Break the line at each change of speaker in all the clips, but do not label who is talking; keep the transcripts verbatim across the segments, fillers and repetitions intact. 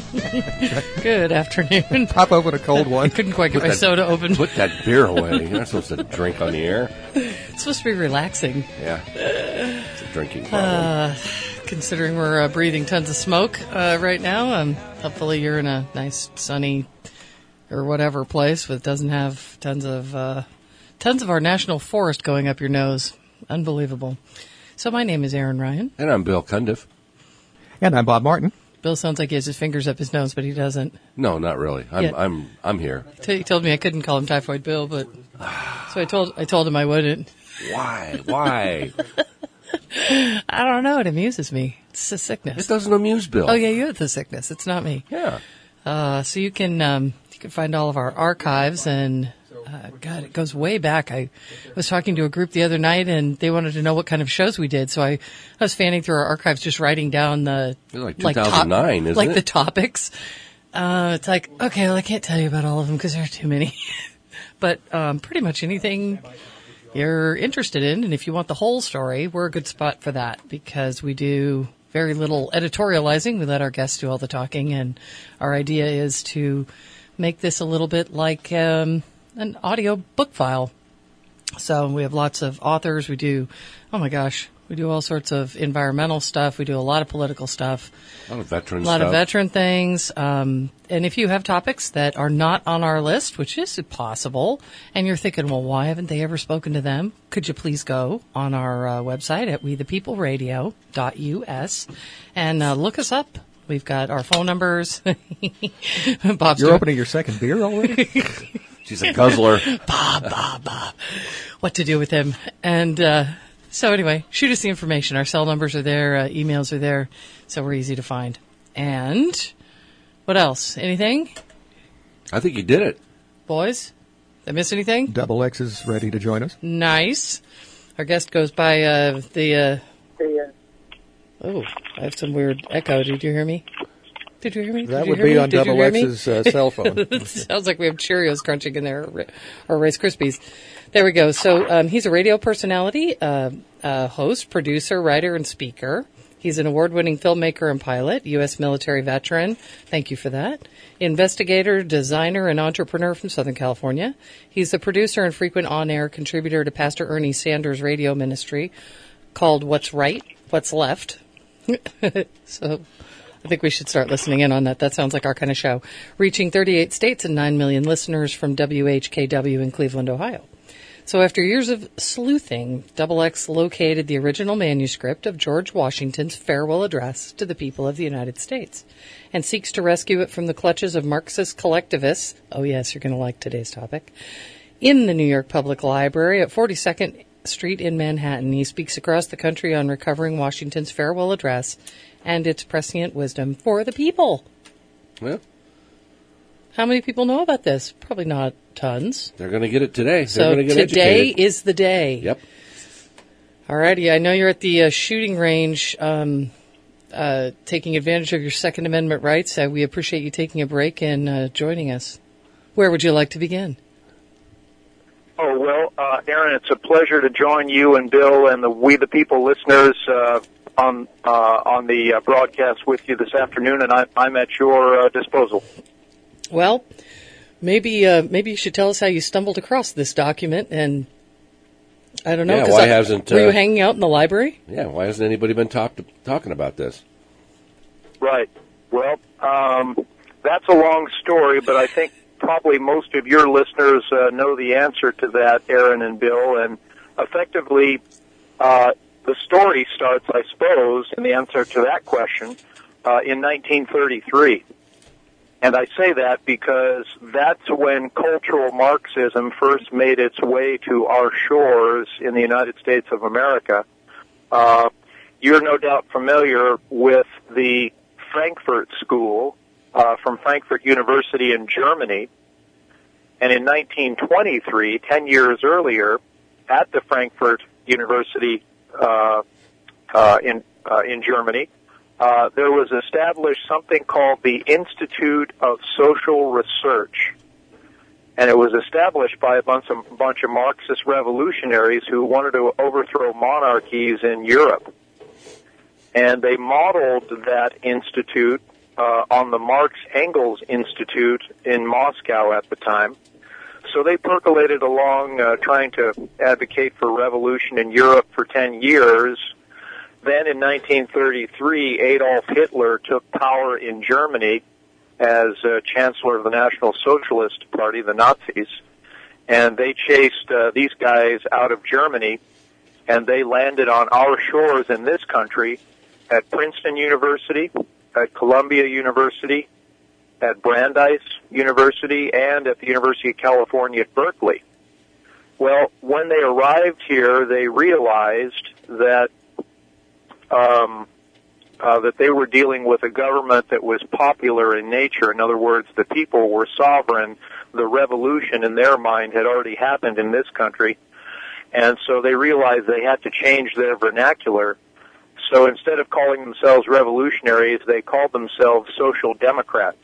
Good afternoon.
Pop open a cold one.
I couldn't quite get
Put
my
that-
soda open.
Put that beer away. You're not supposed to drink on the air.
It's supposed to be relaxing.
Yeah. It's a drinking problem.
Uh, considering we're uh, breathing tons of smoke uh, right now, um, hopefully you're in a nice, sunny, or whatever place that doesn't have tons of uh, tons of our national forest going up your nose. Unbelievable. So my name is Aaron Ryan.
And I'm Bill Cundiff.
And I'm Bob Martin.
Bill sounds like he has his fingers up his nose, but he doesn't.
No, not really. I'm
Yeah.
I'm I'm here.
He told me I couldn't call him Typhoid Bill, but so I told I told him I wouldn't.
Why? Why?
I don't know. It amuses me. It's a
It
sickness.
doesn't amuse Bill.
Oh yeah, you have the sickness. It's not me.
Yeah.
Uh, so you can um, you can find all of our archives, and uh, God, it goes way back. I was talking to a group the other night, and they wanted to know what kind of shows we did. So I, I was fanning through our archives, just writing down the
It's like two thousand nine,
top,
isn't
like
it?
the topics. Uh, it's like, okay, well, I can't tell you about all of them because there are too many. But um, pretty much anything you're interested in, and if you want the whole story, we're a good spot for that because we do very little editorializing. We let our guests do all the talking, and our idea is to make this a little bit like um, an audio book file. So we have lots of authors. We do, oh my gosh, we do all sorts of environmental stuff. We do a lot of political stuff.
A lot of veteran
A lot
stuff.
of veteran things. Um, and if you have topics that are not on our list, which is possible, and you're thinking, well, why haven't they ever spoken to them? Could you please go on our uh, website at we the people radio dot U S and uh, look us up. We've got our phone numbers. Bob's
You're
doing-
opening your second beer already?
She's a guzzler.
Bob, Bob, Bob. What to do with him. And uh, so anyway, shoot us the information. Our cell numbers are there. Uh, emails are there. So we're easy to find. And what else? Anything?
I think you did it.
Boys? Did I miss anything?
Double X is ready to join us.
Nice. Our guest goes by uh, the... Uh, oh, I have some weird echo. Did you hear me? Did you hear me? Did
That
you
would
hear
be
me?
on
Did you
Double
hear me?
X's uh, cell phone.
It sounds like we have Cheerios crunching in there, or, or Rice Krispies. There we go. So um, he's a radio personality, uh, uh, host, producer, writer, and speaker. He's an award-winning filmmaker and pilot, U S military veteran. Thank you for that. Investigator, designer, and entrepreneur from Southern California. He's the producer and frequent on-air contributor to Pastor Ernie Sanders' radio ministry called What's Right, What's Left. So I think we should start listening in on that. That sounds like our kind of show. Reaching thirty-eight states and nine million listeners from W H K W in Cleveland, Ohio. So after years of sleuthing, Double X located the original manuscript of George Washington's farewell address to the people of the United States and seeks to rescue it from the clutches of Marxist collectivists. Oh, yes, you're going to like today's topic. In the New York Public Library at forty-second Street in Manhattan, he speaks across the country on recovering Washington's farewell address and its prescient wisdom for the people.
Well,
How many people know about this? Probably not tons.
they're going to get it today. They're
So
going to get
today
educated.
is the day.
Yep.
Alrighty, I know you're at the uh, shooting range um, uh, taking advantage of your Second Amendment rights. Uh, we appreciate you taking a break and uh, joining us. Where would you like to begin?
Oh, well, uh, Aaron, it's a pleasure to join you and Bill and the We the People listeners uh, on uh, on the uh, broadcast with you this afternoon, and I, I'm at your uh, disposal.
Well, maybe uh, maybe you should tell us how you stumbled across this document, and I don't know.
Yeah,
'cause
why
I-
hasn't,
Were you
uh,
hanging out in the library?
Yeah, why hasn't anybody been talk- talking about this?
Right. Well, um, that's a long story, but I think probably most of your listeners uh, know the answer to that, Aaron and Bill, and effectively uh, the story starts, I suppose, in the answer to that question, uh, in nineteen thirty-three. And I say that because that's when cultural Marxism first made its way to our shores in the United States of America. Uh, you're no doubt familiar with the Frankfurt School uh, from Frankfurt University in Germany. And in nineteen twenty-three, ten years earlier, at the Frankfurt University uh, uh, in uh, in Germany, Uh, there was established something called the Institute of Social Research. And it was established by a bunch of, bunch of Marxist revolutionaries who wanted to overthrow monarchies in Europe. And they modeled that institute uh, on the Marx Engels Institute in Moscow at the time. So they percolated along, uh, trying to advocate for revolution in Europe for ten years. Then in nineteen thirty-three, Adolf Hitler took power in Germany as uh, Chancellor of the National Socialist Party, the Nazis, and they chased uh, these guys out of Germany, and they landed on our shores in this country at Princeton University, at Columbia University, at Brandeis University, and at the University of California at Berkeley. Well, when they arrived here, they realized that um, uh, that they were dealing with a government that was popular in nature. In other words, the people were sovereign. The revolution, in their mind, had already happened in this country, and so they realized they had to change their vernacular. So instead of calling themselves revolutionaries, they called themselves social democrats.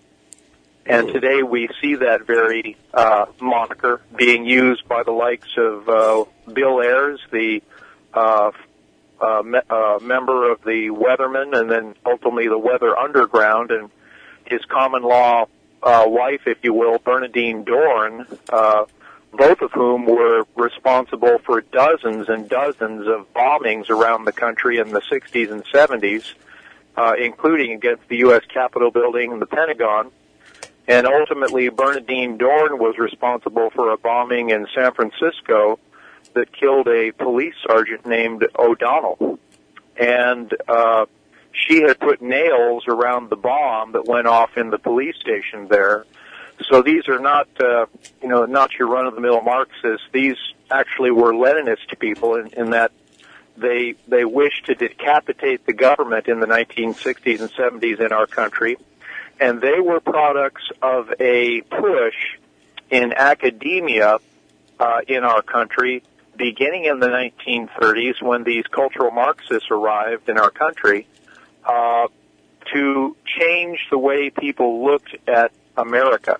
And today we see that very uh, moniker being used by the likes of uh, Bill Ayers, the uh, uh, me- uh, member of the Weathermen, and then ultimately the Weather Underground, and his common law uh, wife, if you will, Bernadine Dorn, uh, both of whom were responsible for dozens and dozens of bombings around the country in the sixties and seventies, uh, including against the U S Capitol building and the Pentagon. And ultimately, Bernadine Dorn was responsible for a bombing in San Francisco that killed a police sergeant named O'Donnell. And uh, she had put nails around the bomb that went off in the police station there. So these are not, uh, you know, not your run-of-the-mill Marxists. These actually were Leninist people in, in that they they wished to decapitate the government in the nineteen sixties and seventies in our country, and they were products of a push in academia uh, in our country beginning in the nineteen thirties when these cultural Marxists arrived in our country uh, to change the way people looked at America.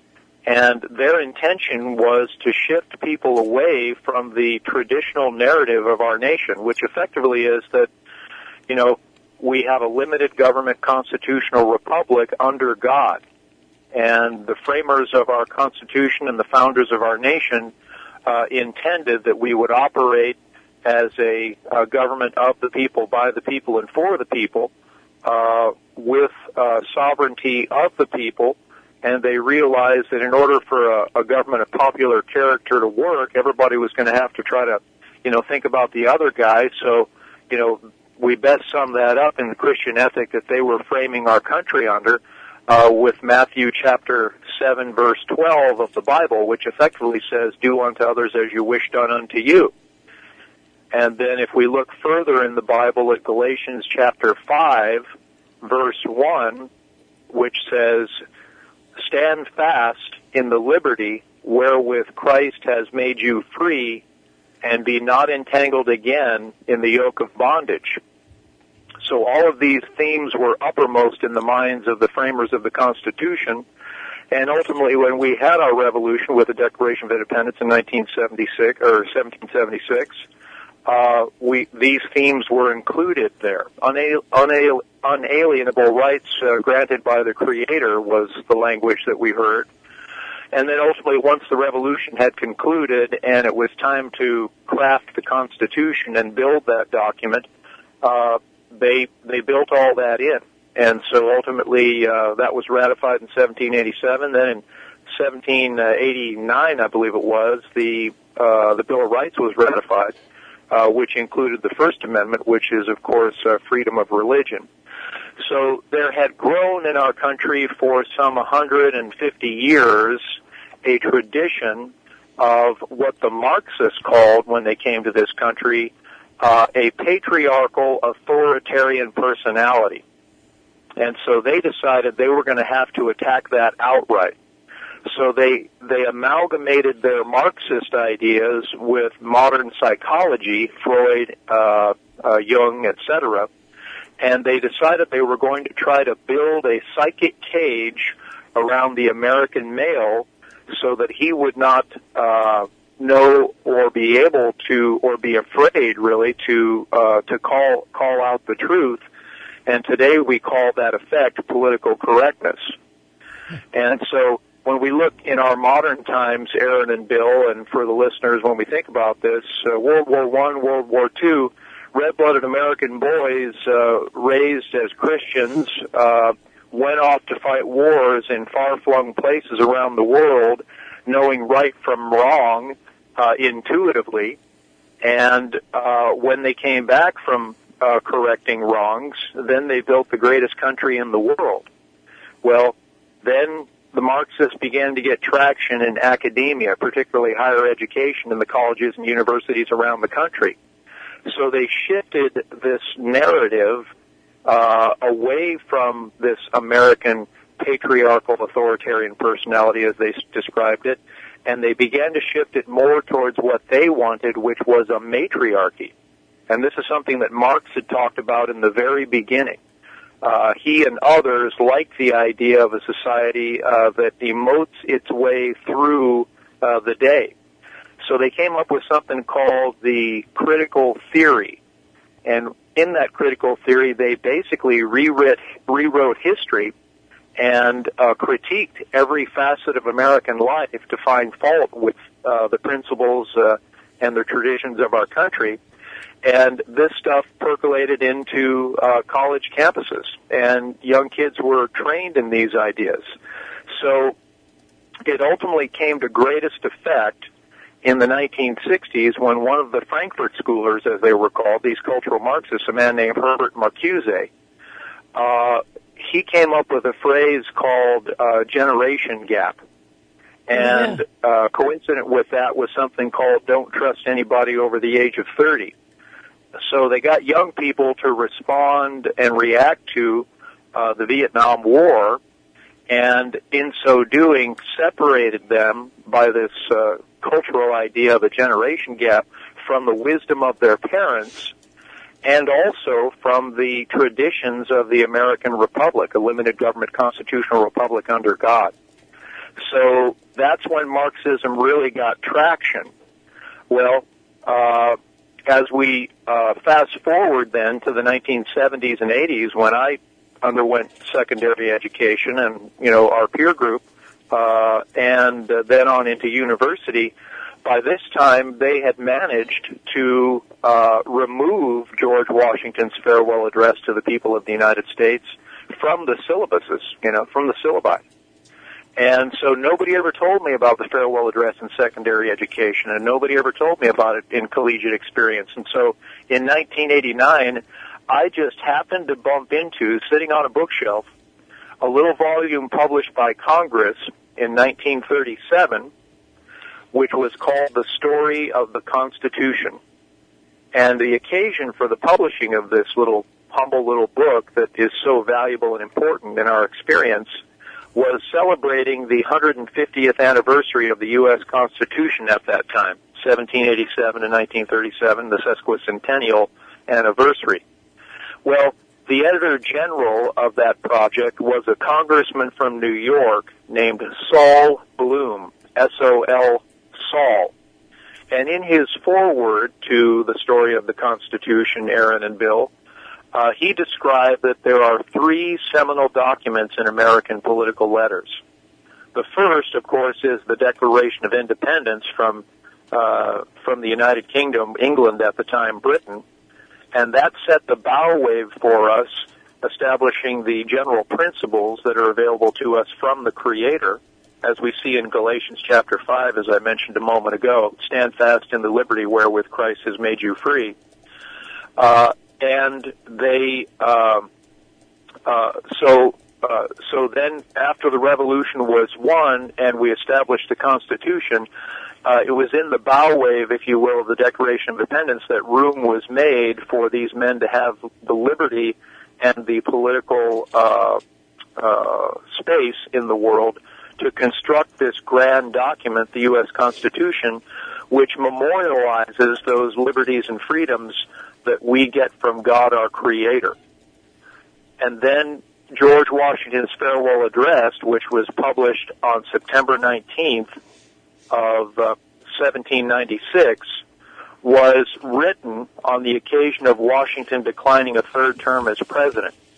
And their intention was to shift people away from the traditional narrative of our nation, which effectively is that, you know, we have a limited government constitutional republic under God. And the framers of our Constitution and the founders of our nation uh, intended that we would operate as a, a government of the people, by the people, and for the people, uh, with uh, sovereignty of the people. And they realized that in order for a, a government of popular character to work, everybody was going to have to try to, you know, think about the other guy. So, you know, we best sum that up in the Christian ethic that they were framing our country under uh, with Matthew chapter seven, verse twelve of the Bible, which effectively says, do unto others as you wish done unto you. And then if we look further in the Bible at Galatians chapter five, verse one, which says, stand fast in the liberty wherewith Christ has made you free, and be not entangled again in the yoke of bondage. So all of these themes were uppermost in the minds of the framers of the Constitution, and ultimately when we had our revolution with the Declaration of Independence in nineteen seventy-six or seventeen seventy-six, uh, we these themes were included there. Unal- unal- unalienable rights uh, granted by the Creator was the language that we heard. And then ultimately, once the revolution had concluded and it was time to craft the Constitution and build that document, uh, they they built all that in. And so ultimately, uh, that was ratified in seventeen eighty-seven. Then in seventeen eighty-nine, I believe it was, the uh, the Bill of Rights was ratified, uh, which included the First Amendment, which is, of course, uh, freedom of religion. So there had grown in our country for some one hundred fifty years a tradition of what the Marxists called, when they came to this country, uh, a patriarchal authoritarian personality. And so they decided they were going to have to attack that outright. So they they amalgamated their Marxist ideas with modern psychology, Freud, uh, uh, Jung, et cetera, and they decided they were going to try to build a psychic cage around the American male so that he would not uh, know or be able to, or be afraid, really, to uh, to call call out the truth, And today we call that effect political correctness. And so when we look in our modern times, Aaron and Bill, and for the listeners, when we think about this, uh, World War One, World War Two, red-blooded American boys uh, raised as Christians uh, went off to fight wars in far-flung places around the world, knowing right from wrong uh, intuitively. And uh, when they came back from uh, correcting wrongs, then they built the greatest country in the world. Well, then the Marxists began to get traction in academia, particularly higher education in the colleges and universities around the country. So they shifted this narrative uh, away from this American patriarchal authoritarian personality, as they s- described it, and they began to shift it more towards what they wanted, which was a matriarchy. And this is something that Marx had talked about in the very beginning. Uh, he and others liked the idea of a society uh, that emotes its way through uh, the day. So they came up with something called the critical theory. And in that critical theory, they basically rewrit, rewrote history and uh, critiqued every facet of American life to find fault with uh, the principles uh, and the traditions of our country. And this stuff percolated into uh, college campuses, and young kids were trained in these ideas. So it ultimately came to greatest effect in the nineteen sixties when one of the Frankfurt Schoolers, as they were called, these cultural Marxists, a man named Herbert Marcuse, uh, he came up with a phrase called uh, generation gap. And uh, coincident with that was something called don't trust anybody over the age of thirty. So they got young people to respond and react to uh, the Vietnam War, and in so doing separated them by this uh, cultural idea of a generation gap from the wisdom of their parents and also from the traditions of the American Republic, a limited government constitutional republic under God. So that's when Marxism really got traction. Well, uh, as we uh, fast forward then to the nineteen seventies and eighties, when I underwent secondary education and, you know, our peer group, uh, and uh, then on into university, by this time they had managed to uh, remove George Washington's farewell address to the people of the United States from the syllabuses, you know, from the syllabi. And so nobody ever told me about the farewell address in secondary education, and nobody ever told me about it in collegiate experience. And so in nineteen eighty-nine, I just happened to bump into, sitting on a bookshelf, a little volume published by Congress in nineteen thirty-seven, which was called The Story of the Constitution. And the occasion for the publishing of this little, humble little book that is so valuable and important in our experience was celebrating the one hundred fiftieth anniversary of the U S Constitution at that time, seventeen eighty-seven and nineteen thirty-seven, the sesquicentennial anniversary. Well, the editor-general of that project was a congressman from New York named Sol Bloom, S O L, Sol. And in his foreword to the story of the Constitution, Aaron and Bill, Uh, he described that there are three seminal documents in American political letters. The first, of course, is the Declaration of Independence from uh, from the United Kingdom, England at the time, Britain, and that set the bow wave for us, establishing the general principles that are available to us from the Creator, as we see in Galatians chapter five, as I mentioned a moment ago. Stand fast in the liberty wherewith Christ has made you free. Uh, And they, uh, uh, so, uh, so then after the revolution was won and we established the Constitution, uh, it was in the bow wave, if you will, of the Declaration of Independence that room was made for these men to have the liberty and the political, uh, uh, space in the world to construct this grand document, the U S Constitution, which memorializes those liberties and freedoms that we get from God, our Creator. And then George Washington's farewell address, which was published on September nineteenth of uh, seventeen ninety-six, was written on the occasion of Washington declining a third term as president.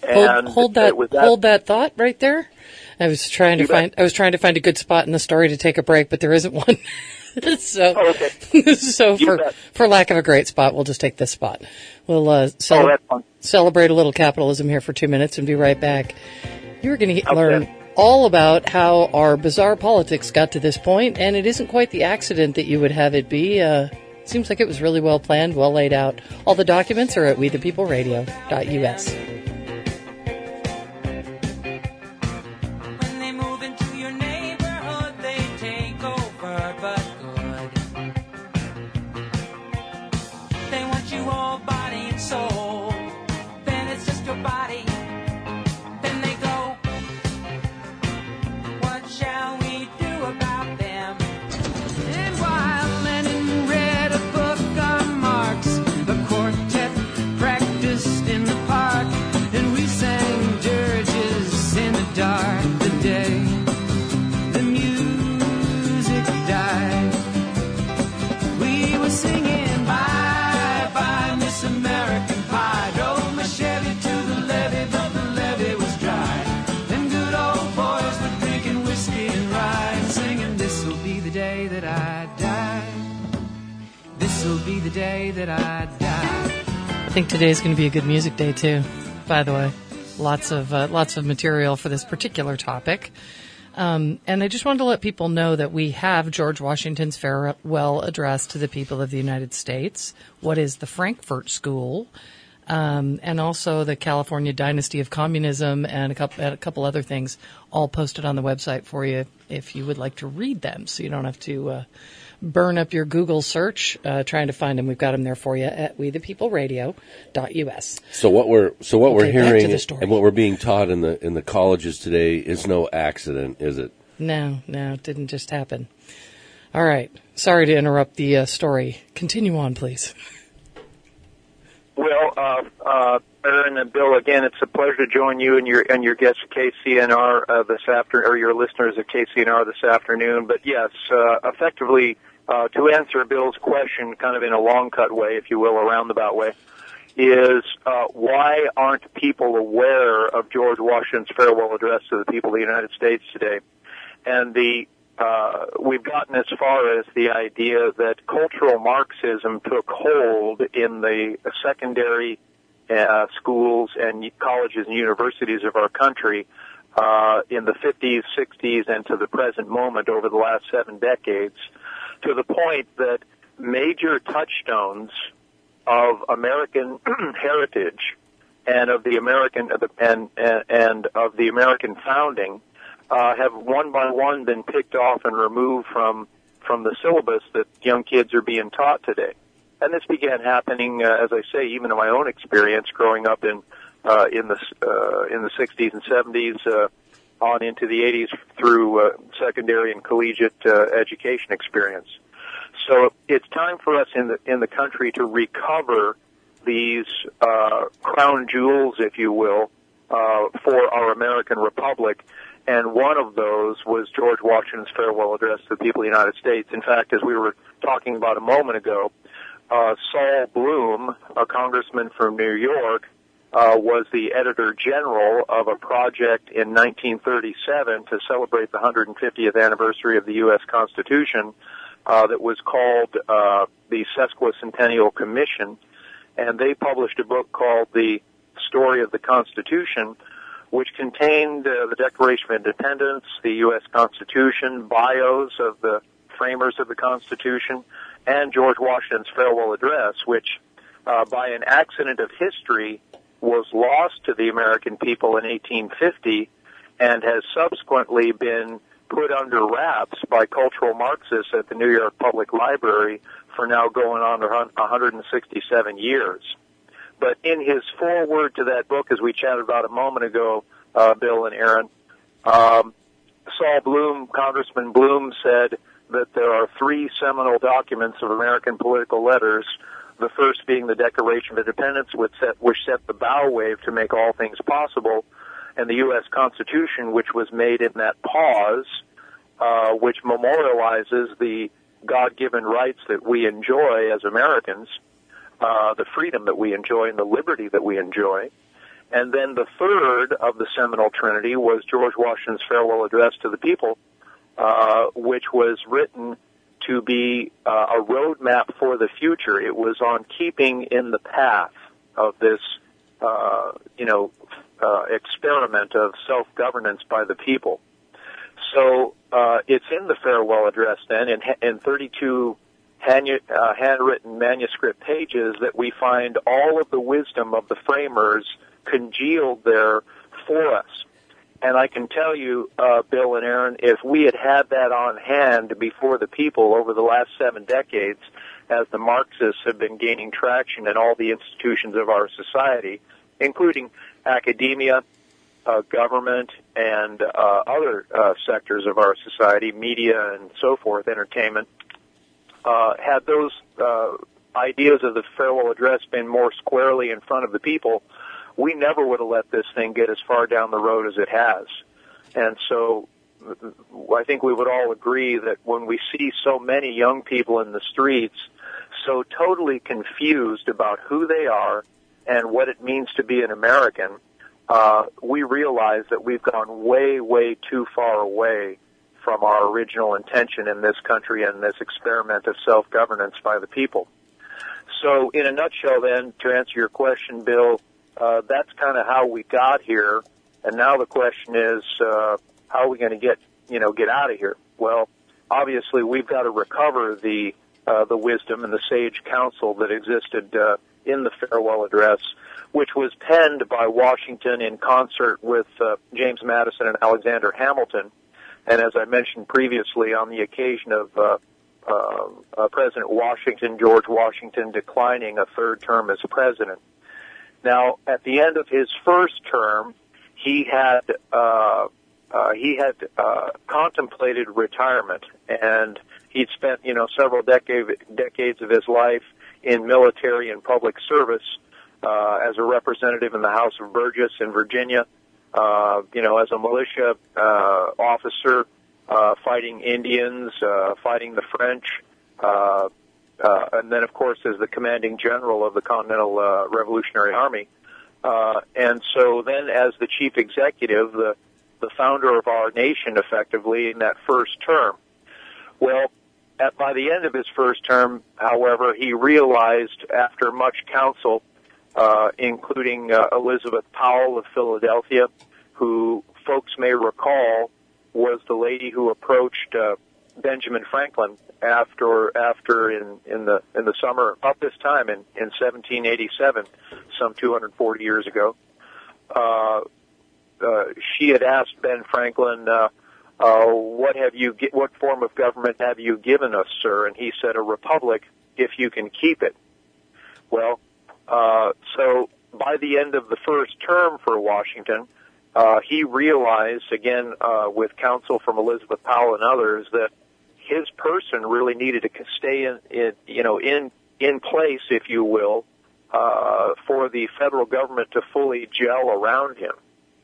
And
hold, hold that,
it was that
hold that thought right there. I was trying to
You bet.
find, I was trying to find a good spot in the story to take a break, but there isn't one. so,
Oh, okay.
so
You
for
bet.
for lack of a great spot, we'll just take this spot. We'll uh,
Oh,
cele-
that's fun.
celebrate a little capitalism here for two minutes and be right back. You're going to
Okay.
learn all about how our bizarre politics got to this point, and it isn't quite the accident that you would have it be. Uh, seems like it was really well planned, well laid out. All the documents are at we the people radio dot u s.
When they move into your neighborhood, they take over, but good. They want you all body and soul. Then it's just your body. Then they go. What shall we do about them? And while Lenin read a book on Marx, a quartet practiced in the park, and we sang dirges in the dark. The day the music died, we were singing bye bye Miss American Pie. Drove my Chevy to the levee, but the levee was dry. Them good old boys were drinking whiskey and rye and singing, this'll be the day that I die. This'll be the day that I die.
I think today's going to be a good music day too. By the way, lots of uh, lots of material for this particular topic, um, and I just wanted to let people know that we have George Washington's farewell address to the people of the United States. What is the Frankfurt School, um, and also the California Dynasty of Communism, and a couple and a couple other things, all posted on the website for you if you would like to read them, so you don't have to. Uh, burn up your Google search uh, trying to find them. We've got them there for you at we the people radio dot u s.
So what we're so what we're
Okay, back to
hearing
the story.
and what we're being taught in the in the colleges today is no accident, is it?
No, no, it didn't just happen. All right. Sorry to interrupt the uh, story. Continue on, please.
Well, uh, uh, Aaron and Bill, again, it's a pleasure to join you and your and your guests at K C N R uh, this after, or your listeners at K C N R this afternoon. But yes, uh, effectively, uh, to answer Bill's question, kind of in a long cut way, if you will, a roundabout way, is uh, why aren't people aware of George Washington's farewell address to the people of the United States today? And the Uh, we've gotten as far as the idea that cultural Marxism took hold in the secondary uh, schools and colleges and universities of our country uh, in the fifties, sixties, and to the present moment over the last seven decades, to the point that major touchstones of American heritage and of the American and and, and of the American founding Uh, have one by one been picked off and removed from from the syllabus that young kids are being taught today. And this began happening, uh, as I say, even in my own experience growing up in uh, in the uh, in the sixties and seventies, uh, on into the eighties through uh, secondary and collegiate uh, education experience. So it's time for us in the in the country to recover these uh, crown jewels, if you will, uh, for our American Republic. And one of those was George Washington's farewell address to the people of the United States. In fact, as we were talking about a moment ago, uh, Saul Bloom, a congressman from New York, uh, was the editor-general of a project in nineteen thirty-seven to celebrate the one hundred fiftieth anniversary of the U S Constitution uh, that was called uh, the Sesquicentennial Commission. And they published a book called The Story of the Constitution, which contained uh, the Declaration of Independence, the U S Constitution, bios of the framers of the Constitution, and George Washington's farewell address, which, uh, by an accident of history, was lost to the American people in eighteen fifty and has subsequently been put under wraps by cultural Marxists at the New York Public Library for now going on one hundred sixty-seven years. But in his foreword to that book, as we chatted about a moment ago, uh, Bill and Aaron, um, Saul Bloom, Congressman Bloom, said that there are three seminal documents of American political letters, the first being the Declaration of Independence, which set, which set the bow wave to make all things possible, and the U S Constitution, which was made in that pause, uh, which memorializes the God-given rights that we enjoy as Americans, Uh, the freedom that we enjoy and the liberty that we enjoy. And then the third of the Seminole Trinity was George Washington's farewell address to the people, uh, which was written to be uh, a roadmap for the future. It was on keeping in the path of this, uh, you know, uh, experiment of self-governance by the people. So uh, it's in the farewell address then, in, in thirty-two hand, uh, handwritten manuscript pages, that we find all of the wisdom of the framers congealed there for us. And I can tell you, uh, Bill and Aaron, if we had had that on hand before the people over the last seven decades, as the Marxists have been gaining traction in all the institutions of our society, including academia, uh, government, and uh, other uh, sectors of our society, media and so forth, entertainment, uh, had those uh, ideas of the farewell address been more squarely in front of the people, we never would have let this thing get as far down the road as it has. And so I think we would all agree that when we see so many young people in the streets so totally confused about who they are and what it means to be an American, uh, we realize that we've gone way, way too far away from our original intention in this country and this experiment of self-governance by the people. So in a nutshell then, to answer your question, Bill, Uh, that's kind of how we got here, and now the question is, uh, how are we going to get, you know, get out of here? Well, obviously we've got to recover the uh, the wisdom and the sage counsel that existed uh, in the farewell address, which was penned by Washington in concert with uh, James Madison and Alexander Hamilton, and as I mentioned previously, on the occasion of uh, uh, uh, President Washington, George Washington, declining a third term as president. Now, at the end of his first term, he had uh, uh, he had uh, contemplated retirement, and he'd spent you know several decade, decades of his life in military and public service uh, as a representative in the House of Burgess in Virginia, uh, you know, as a militia uh, officer uh, fighting Indians, uh, fighting the French. Uh, Uh, and then, of course, as the commanding general of the Continental uh, Revolutionary Army. Uh, and so then as the chief executive, the, the founder of our nation, effectively, in that first term. Well, at, by the end of his first term, however, he realized, after much counsel, uh, including uh, Elizabeth Powell of Philadelphia, who folks may recall was the lady who approached uh, Benjamin Franklin after after in, in the in the summer up this time in, in seventeen eighty-seven, some two hundred forty years ago. Uh, uh, she had asked Ben Franklin, uh, uh, "What have you? What form of government have you given us, sir?" And he said, "A republic, if you can keep it." Well, uh, so by the end of the first term for Washington, uh, he realized, again uh, with counsel from Elizabeth Powell and others, that his person really needed to stay in, in you know, in in place, if you will, uh, for the federal government to fully gel around him.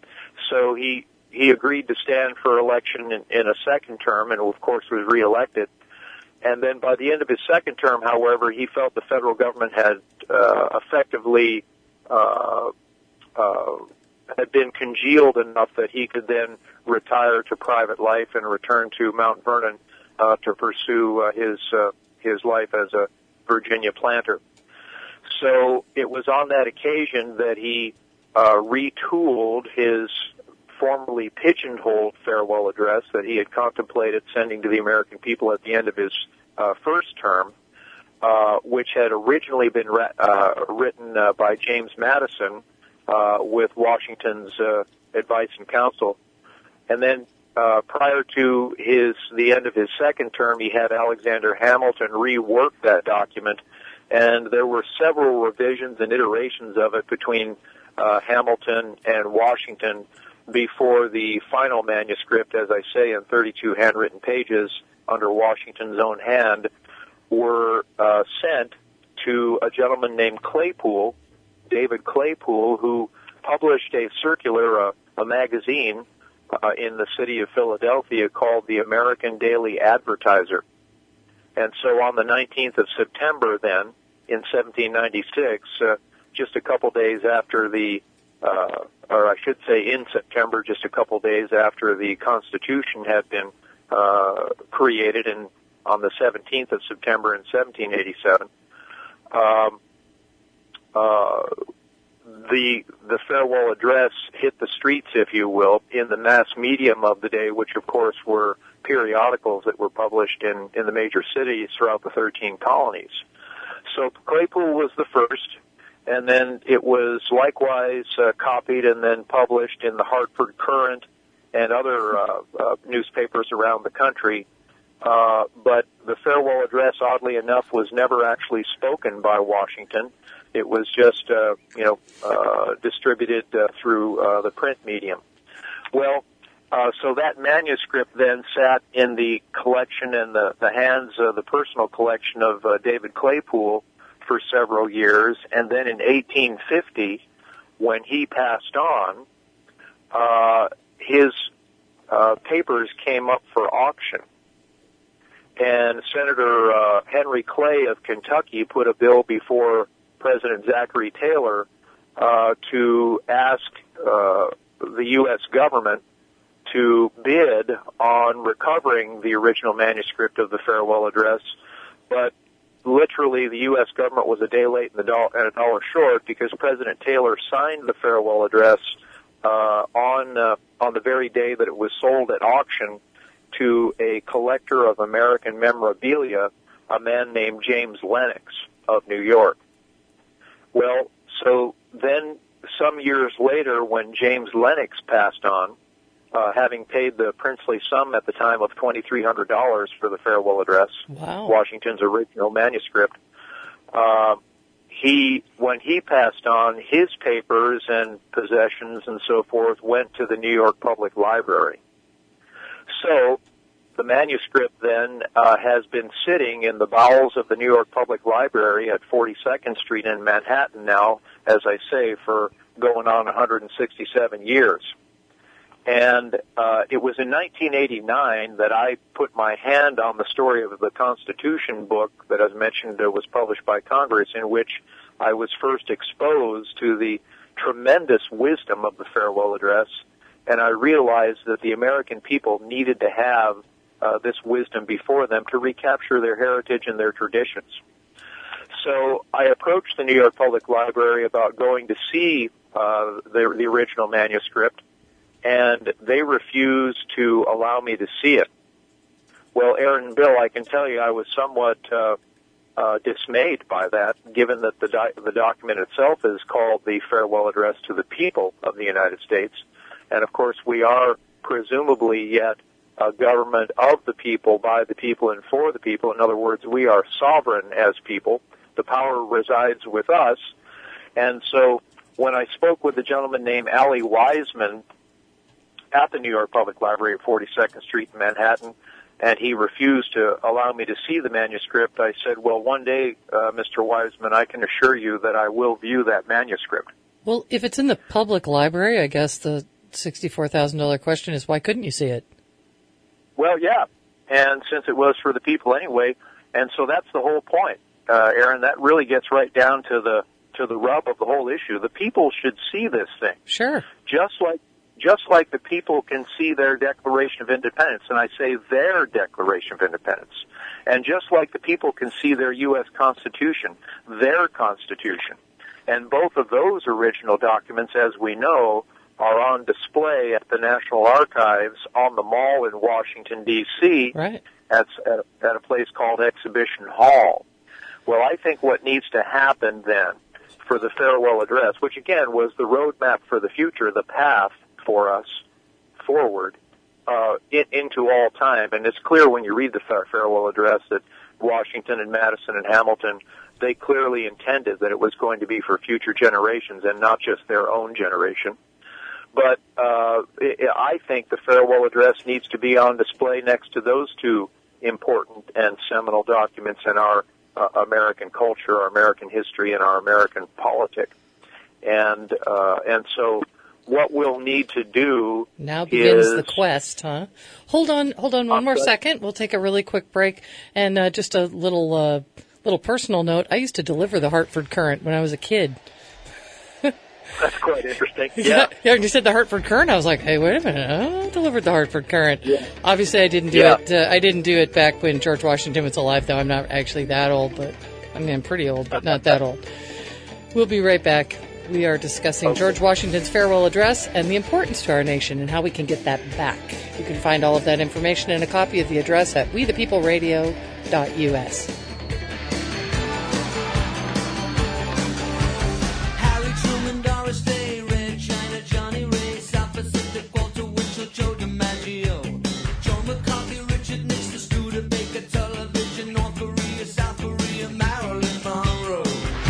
So he he agreed to stand for election in, in a second term, and of course was reelected. And then by the end of his second term, however, he felt the federal government had uh, effectively uh, uh, had been congealed enough that he could then retire to private life and return to Mount Vernon Uh, to pursue uh, his uh, his life as a Virginia planter. So it was on that occasion that he uh, retooled his formerly pigeonholed farewell address that he had contemplated sending to the American people at the end of his uh, first term, uh, which had originally been ra- uh, written uh, by James Madison uh, with Washington's uh, advice and counsel, and then Uh, prior to his the end of his second term, he had Alexander Hamilton rework that document, and there were several revisions and iterations of it between uh, Hamilton and Washington before the final manuscript, as I say, in thirty-two handwritten pages under Washington's own hand, were uh, sent to a gentleman named Claypool, David Claypool, who published a circular, uh, a magazine, Uh, in the city of Philadelphia called the American Daily Advertiser. And so on the nineteenth of September then, in seventeen ninety-six, uh, just a couple days after the uh, or I should say in September, just a couple days after the Constitution had been uh, created, in, on the seventeenth of September in seventeen eighty-seven. Um, uh, the the farewell address hit the streets, if you will, in the mass medium of the day, which of course were periodicals that were published in, in the major cities throughout the thirteen colonies. So Claypool was the first, and then it was likewise uh, copied and then published in the Hartford Courant and other uh, uh, newspapers around the country. Uh, but the farewell address, oddly enough, was never actually spoken by Washington. It was just, uh, you know, uh, distributed uh, through uh, the print medium. Well, uh, so that manuscript then sat in the collection and the, the hands of the personal collection of uh, David Claypool for several years. And then in eighteen fifty, when he passed on, uh, his uh, papers came up for auction. And Senator uh, Henry Clay of Kentucky put a bill before President Zachary Taylor uh, to ask uh, the U S government to bid on recovering the original manuscript of the farewell address. But literally, the U S government was a day late and, the do- and a dollar short, because President Taylor signed the farewell address uh, on uh, on the very day that it was sold at auction to a collector of American memorabilia, a man named James Lennox of New York. Well, so then some years later, when James Lennox passed on, uh, having paid the princely sum at the time of twenty-three hundred dollars for the farewell address,
wow.
Washington's original manuscript, uh, he, when he passed on, his papers and possessions and so forth went to the New York Public Library. So the manuscript then uh, has been sitting in the bowels of the New York Public Library at forty-second Street in Manhattan now, as I say, for going on one hundred sixty-seven years. And uh, it was in nineteen eighty-nine that I put my hand on the story of the Constitution book that, as mentioned, uh, was published by Congress, in which I was first exposed to the tremendous wisdom of the farewell address. And I realized that the American people needed to have uh, this wisdom before them to recapture their heritage and their traditions. So I approached the New York Public Library about going to see uh, the, the original manuscript, and they refused to allow me to see it. Well, Aaron and Bill, I can tell you I was somewhat uh, uh, dismayed by that, given that the, di- the document itself is called the Farewell Address to the People of the United States. And, of course, we are presumably yet a government of the people, by the people, and for the people. In other words, we are sovereign as people. The power resides with us. And so when I spoke with a gentleman named Allie Wiseman at the New York Public Library at forty-second Street in Manhattan, and he refused to allow me to see the manuscript, I said, well, one day, uh, Mister Wiseman, I can assure you that I will view that manuscript.
Well, if it's in the public library, I guess the sixty-four thousand dollars question is, why couldn't you see it?
Well, yeah, and since it was for the people anyway, and so that's the whole point, uh, Aaron. That really gets right down to the to the rub of the whole issue. The people should see this thing.
Sure.
Just like just like the people can see their Declaration of Independence, and I say their Declaration of Independence, and just like the people can see their U S Constitution, their Constitution, and both of those original documents, as we know, are on display at the National Archives on the Mall in Washington, D C,
right.
at, at, at a place called Exhibition Hall. Well, I think what needs to happen then for the farewell address, which again was the roadmap for the future, the path for us forward uh, in, into all time, and it's clear when you read the farewell address that Washington and Madison and Hamilton, they clearly intended that it was going to be for future generations and not just their own generation. But uh, I think the farewell address needs to be on display next to those two important and seminal documents in our uh, American culture, our American history, and our American politics. And uh, and so what we'll need to do
now begins
is,
the quest, huh? Hold on, hold on one more second. We'll take a really quick break, and uh, just a little uh, little personal note. I used to deliver the Hartford Courant when I was a kid.
That's quite interesting.
Yeah,
Yeah.
yeah. When you said the Hartford Courant, I was like, "Hey, wait a minute! I delivered the Hartford Courant."
Yeah.
Obviously, I didn't do
Yeah.
it. Uh, I didn't do it back when George Washington was alive, though. I'm not actually that old, but I mean, I'm pretty old, but not that old. We'll be right back. We are discussing
Okay.
George Washington's farewell address and the importance to our nation and how we can get that back. You can find all of that information and a copy of the address at we the people radio dot u s.
Harry Truman, Doris Day, Red China, Johnny Ray, South Pacific, Walter Winchell, Joe DiMaggio, Joe McCarthy, Richard Nixon, Studebaker, television, North Korea, South Korea, Marilyn Monroe.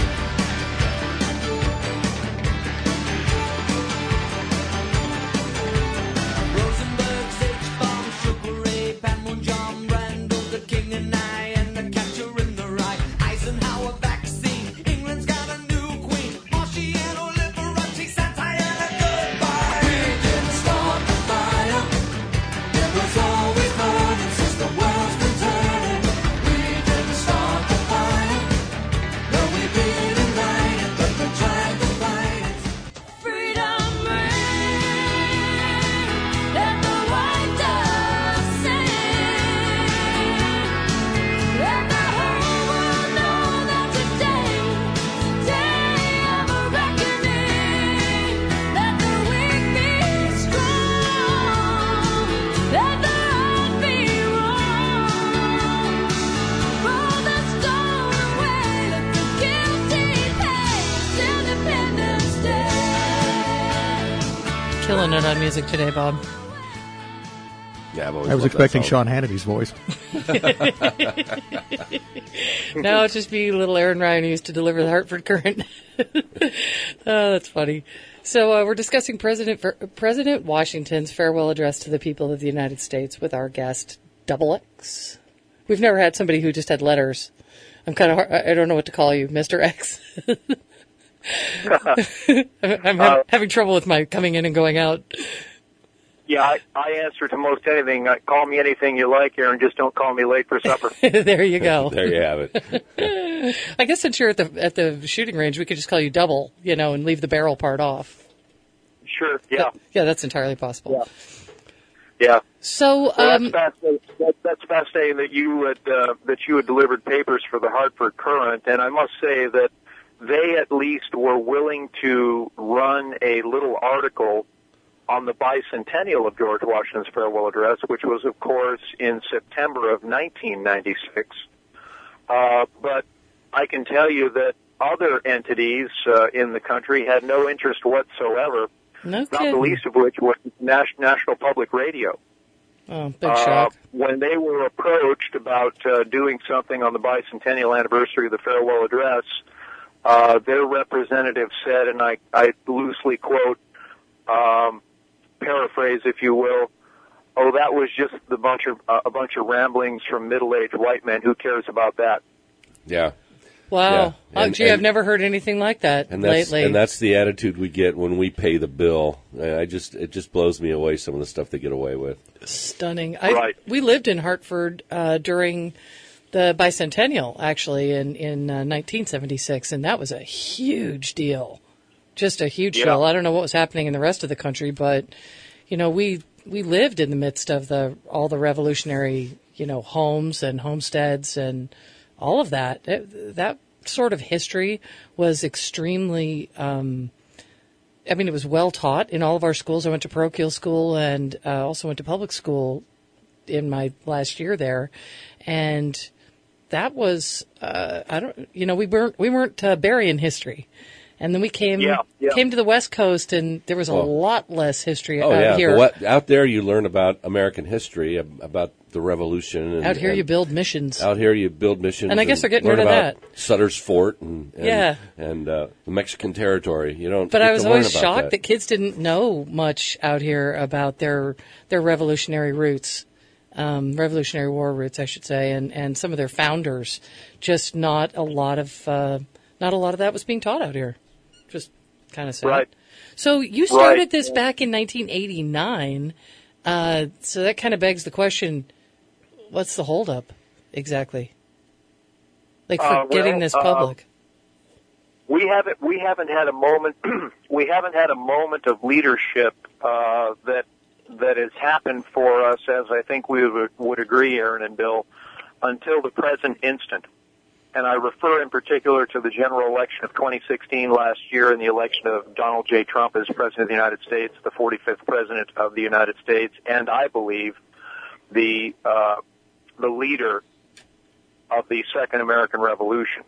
Rosenberg, H-bomb, Sugar Ray, Panmunjom, Randall, the King and I, and the Catcher in the Rye, Eisenhower vaccine, England's got a new queen, Marciano, Liberace, Santana, goodbye. We didn't start the fire, it was always burning since the world's been turning. We didn't start the fire, no we didn't light it, but we tried to fight it. Freedom ring, let the white dove sing, let the whole world know that today is the day of a reckoning. Let the weak be strong, let the right be wrong. Roll the stone away, let the guilty pay. It's Independence Day.
Killing it on music today, Bob.
Yeah, I've always
I was
loved that
expecting
song.
Sean Hannity's voice.
No, it's just me, little Aaron Ryan, who used to deliver the Hartford Courant. Oh, that's funny. So uh, we're discussing President President Washington's farewell address to the people of the United States with our guest, Double X. We've never had somebody who just had letters. I'm kind of, I don't know what to call you, Mister X. I'm ha-
Uh,
having trouble with my coming in and going out.
Yeah, I, I answer to most anything. Uh, call me anything you like, Aaron. Just don't call me late for supper.
There you go.
There you have it.
I guess since you're at the at the shooting range, we could just call you Double, you know, and leave the barrel part off.
Sure. Yeah.
Yeah, that's entirely possible.
Yeah.
So,
Well,
um,
that's fascinating. That, that's fascinating that you had uh, that you had delivered papers for the Hartford Courant, and I must say that they at least were willing to run a little article on the bicentennial of George Washington's farewell address, which was, of course, in September of nineteen ninety-six. Uh, but I can tell you that other entities uh, in the country had no interest whatsoever,
no
not the
kidding.
least of which was Nas- National Public Radio.
Oh, big
Uh,
shock.
when they were approached about uh, doing something on the bicentennial anniversary of the farewell address, uh, their representative said, and I, I loosely quote, um, paraphrase, if you will, "Oh, that was just the bunch of uh, a bunch of ramblings from middle-aged white men. Who cares about that?"
Yeah.
Wow.
yeah.
Oh,
And-
gee,
and-
I've never heard anything like that
And that's
lately.
and that's the attitude we get when we pay the bill. I just it just blows me away some of the stuff they get away with.
Stunning. I,
Right.
We lived in Hartford uh, during the bicentennial, actually, in, in uh, nineteen seventy-six, and that was a huge deal. Just a huge
Yeah.
deal. I don't know what was happening in the rest of the country, but, you know, we we lived in the midst of the all the revolutionary, you know, homes and homesteads and all of that. It, that sort of history was extremely, um, I mean, it was well taught in all of our schools. I went to parochial school and uh, also went to public school in my last year there. And that was, uh, I don't, you know, we weren't, we weren't uh, burying history. And then we came
Yeah, yeah.
came to the West Coast, and there was a
Oh.
lot less history
Oh
out
yeah,
here.
but what, out there you learn about American history, ab- about the Revolution. And,
out here,
and
you build missions.
Out here, you build missions.
And I guess they're getting
learn
rid of
about
that.
Sutter's Fort and, and
Yeah.
and uh, the Mexican territory. You don't.
But
get
I was
to learn
always
about
shocked
that.
that. kids didn't know much out here about their their revolutionary roots, um, Revolutionary War roots, I should say, and, and some of their founders. Just not a lot of uh, not a lot of that was being taught out here. Just kind of sad.
Right.
So you started
Right.
this back in nineteen eighty-nine. Uh, so that kind of begs the question: what's the holdup exactly? Like for
Uh, well,
getting this
uh,
public?
we haven't we haven't had a moment we haven't had a moment of leadership uh, that that has happened for us, as I think we would, would agree, Aaron and Bill, until the present instant. And I refer in particular to the general election of twenty sixteen last year and the election of Donald J. Trump as President of the United States, the forty-fifth President of the United States, and I believe the uh, the leader of the Second American Revolution.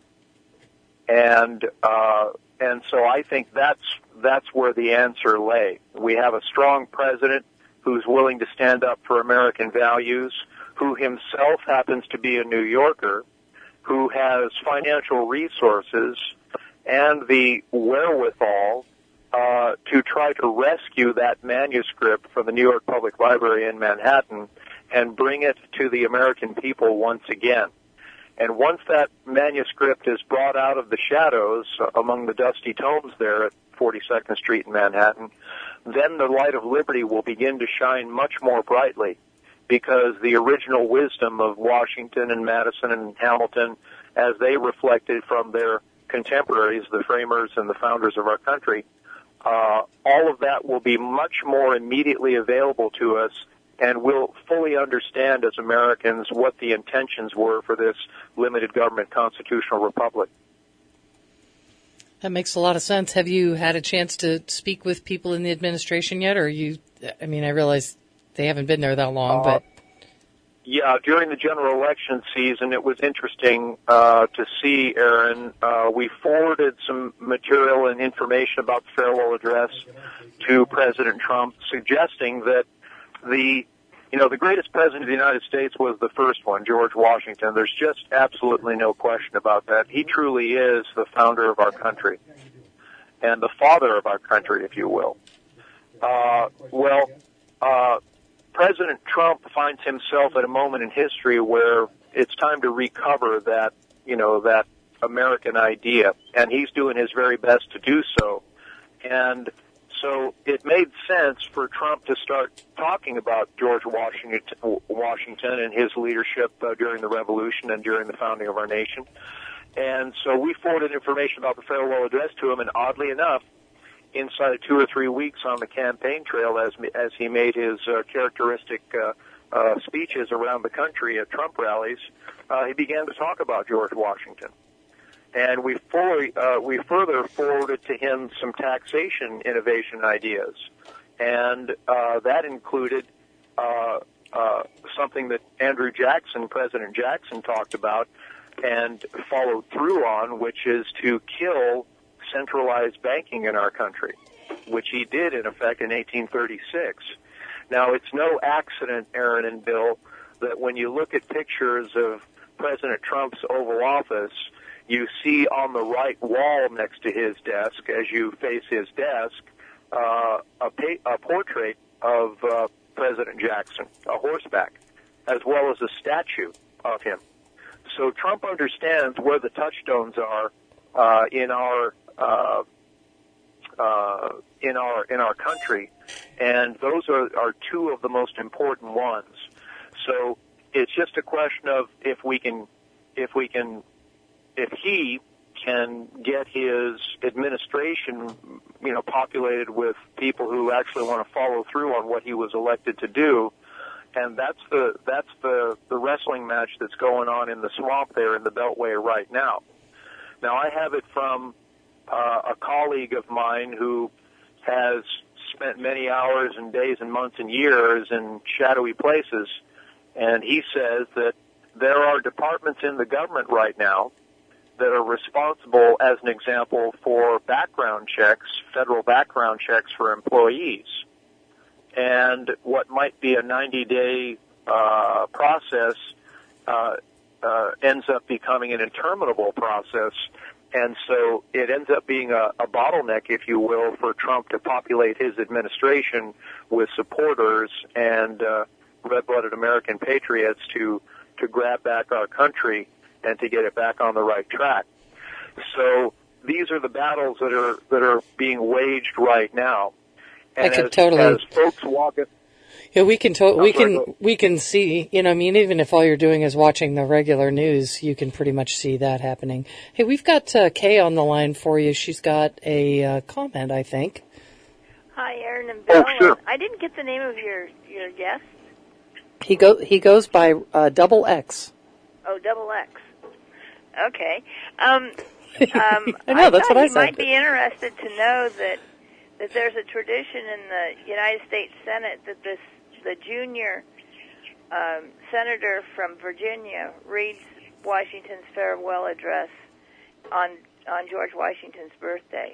And uh, and so I think that's that's where the answer lay. We have a strong president who's willing to stand up for American values, who himself happens to be a New Yorker, who has financial resources and the wherewithal uh, to try to rescue that manuscript from the New York Public Library in Manhattan and bring it to the American people once again. And once that manuscript is brought out of the shadows among the dusty tomes there at forty-second Street in Manhattan, then the light of liberty will begin to shine much more brightly, because the original wisdom of Washington and Madison and Hamilton, as they reflected from their contemporaries, the framers and the founders of our country, uh, all of that will be much more immediately available to us, and we'll fully understand as Americans what the intentions were for this limited government constitutional republic.
That makes a lot of sense. Have you had a chance to speak with people in the administration yet? Or you, I mean, I realize they haven't been there that long,
Uh,
but...
Yeah, during the general election season, it was interesting uh, to see, Aaron. Uh, we forwarded some material and information about the farewell address to President Trump, suggesting that the, you know, the greatest president of the United States was the first one, George Washington. There's just absolutely no question about that. He truly is the founder of our country and the father of our country, if you will. Uh, well, uh, President Trump finds himself at a moment in history where it's time to recover that, you know, that American idea, and he's doing his very best to do so. And so it made sense for Trump to start talking about George Washington, Washington and his leadership uh, during the Revolution and during the founding of our nation. And so we forwarded information about the farewell address to him, and oddly enough, inside of two or three weeks on the campaign trail, as as he made his uh, characteristic uh, uh, speeches around the country at Trump rallies, uh, he began to talk about George Washington. And we fully, uh, we further forwarded to him some taxation innovation ideas, and uh, that included uh, uh, something that Andrew Jackson, President Jackson, talked about and followed through on, which is to kill centralized banking in our country, which he did, in effect, in eighteen thirty-six. Now, it's no accident, Aaron and Bill, that when you look at pictures of President Trump's Oval Office, you see on the right wall next to his desk, as you face his desk, uh, a, pa- a portrait of uh, President Jackson, a horseback, as well as a statue of him. So Trump understands where the touchstones are uh, in our Uh, uh, in our in our country, and those are, are two of the most important ones. So it's just a question of if we can, if we can, if he can get his administration, you know, populated with people who actually want to follow through on what he was elected to do, and that's the that's the the wrestling match that's going on in the swamp there in the Beltway right now. Now I have it from Uh, a colleague of mine who has spent many hours and days and months and years in shadowy places, and he says that there are departments in the government right now that are responsible, as an example, for background checks, federal background checks for employees. And what might be a ninety-day uh, process uh, uh, ends up becoming an interminable process. And so it ends up being a, a bottleneck, if you will, for Trump to populate his administration with supporters and uh, red-blooded American patriots to, to grab back our country and to get it back on the right track. So these are the battles that are that are being waged right now. And
I could
as,
totally.
as folks walk it,
Yeah, we can to- we
sorry,
can
go.
we can see. You know, I mean, even if all you're doing is watching the regular news, you can pretty much see that happening. Hey, we've got uh, Kay on the line for you. She's got a uh, comment, I think.
Hi, Aaron and Bill.
Oh, sure.
I didn't get the name of your, your guest.
He go he goes by uh, Double X.
Oh, Double X. Okay. Um, um,
I know, that's
thought
what I
you
said.
might be interested to know that that there's a tradition in the United States Senate that this the junior um, senator from Virginia reads Washington's farewell address on on George Washington's birthday.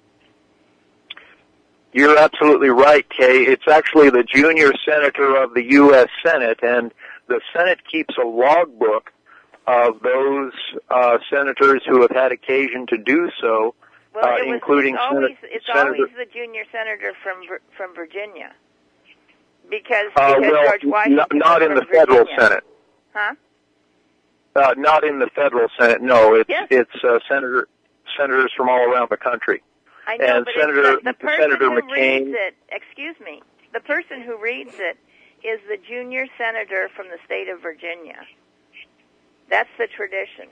You're absolutely right, Kay. It's actually the junior senator of the U S Senate, and the Senate keeps a logbook of those uh, senators who have had occasion to do so,
Well,
uh,
it was,
including
it's always,
Senator.
it's
Senator
always the junior senator from Vir- from Virginia, because,
uh,
because
well,
George Washington
not, not
was
in
from
the federal
Virginia.
Senate.
Huh?
Uh, not in the federal Senate. No, it's
Yes.
it's uh, senator senators from all around the country.
I know,
And
but
Senator-
it's the, the person
Senator
who
McCain-
reads it. Excuse me. The person who reads it is the junior senator from the state of Virginia. That's the tradition.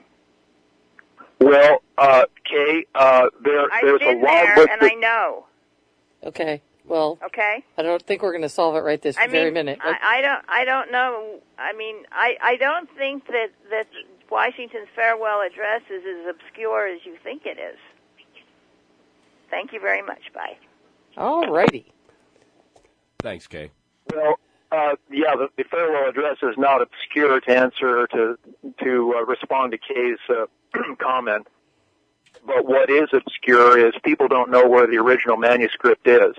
Well, uh, Kay, uh, there
I've
there's
been
a
there,
logbook.
and
that-
I know.
Okay. Well,
Okay.
I don't think we're going to solve it right this
I
very
mean,
minute.
I, I don't. I don't know. I mean, I, I don't think that that Washington's farewell address is as obscure as you think it is. Thank you very much. Bye.
All righty.
Thanks, Kay.
Well, uh, yeah, the, the farewell address is not obscure to answer to to uh, respond to Kay's uh, comment. But what is obscure is people don't know where the original manuscript is.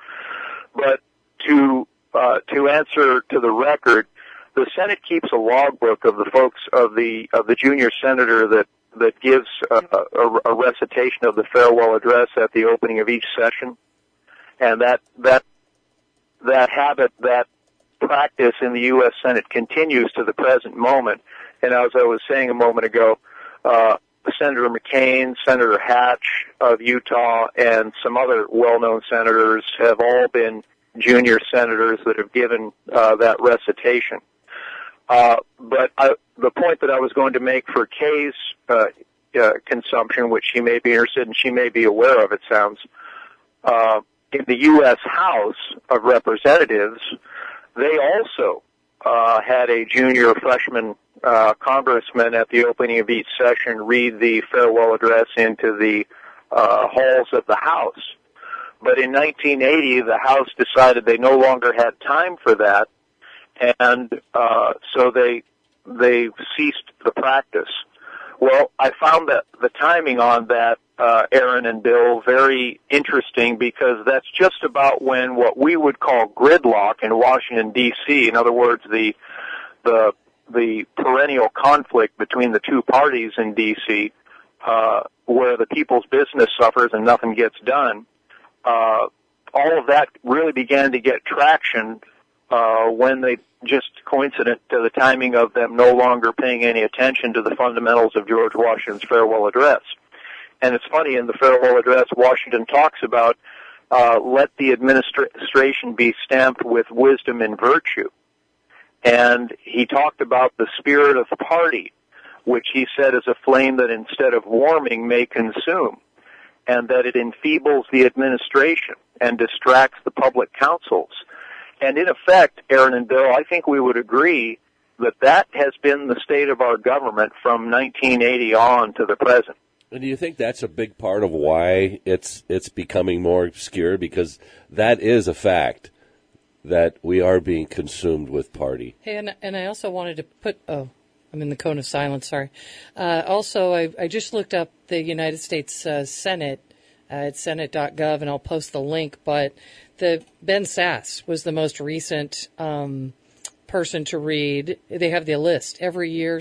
But to uh, to answer to the record, the Senate keeps a logbook of the folks of the of the junior senator that that gives uh, a, a recitation of the farewell address at the opening of each session, and that that that habit, that practice in the U S Senate continues to the present moment. And as I was saying a moment ago, uh, Senator McCain, Senator Hatch of Utah, and some other well-known senators have all been junior senators that have given uh, that recitation. Uh, but I, the point that I was going to make for Kay's uh, uh, consumption, which she may be interested in, she may be aware of, it sounds, uh, in the U S House of Representatives, they also uh, had a junior freshman uh, congressman at the opening of each session read the farewell address into the uh, halls of the House. But in nineteen eighty, the House decided they no longer had time for that, and uh, so they they ceased the practice. Well, I found that the timing on that, uh, Aaron and Bill, very interesting because that's just about when what we would call gridlock in Washington, D C, in other words, the the the perennial conflict between the two parties in D C, uh, where the people's business suffers and nothing gets done, uh, all of that really began to get traction uh, when they just coincident to the timing of them no longer paying any attention to the fundamentals of George Washington's farewell address. And it's funny, in the farewell address, Washington talks about uh, let the administration be stamped with wisdom and virtue. And he talked about the spirit of the party, which he said is a flame that instead of warming may consume, and that it enfeebles the administration and distracts the public councils. And in effect, Aaron and Bill, I think we would agree that that has been the state of our government from nineteen eighty on to the present.
And do you think that's a big part of why it's it's becoming more obscure? Because that is a fact that we are being consumed with party.
Hey, and, and I also wanted to put, oh, I'm in the cone of silence, sorry. Uh, also, I, I just looked up the United States uh, Senate uh, at senate dot gov, and I'll post the link, but the Ben Sasse was the most recent um, person to read. They have the list every year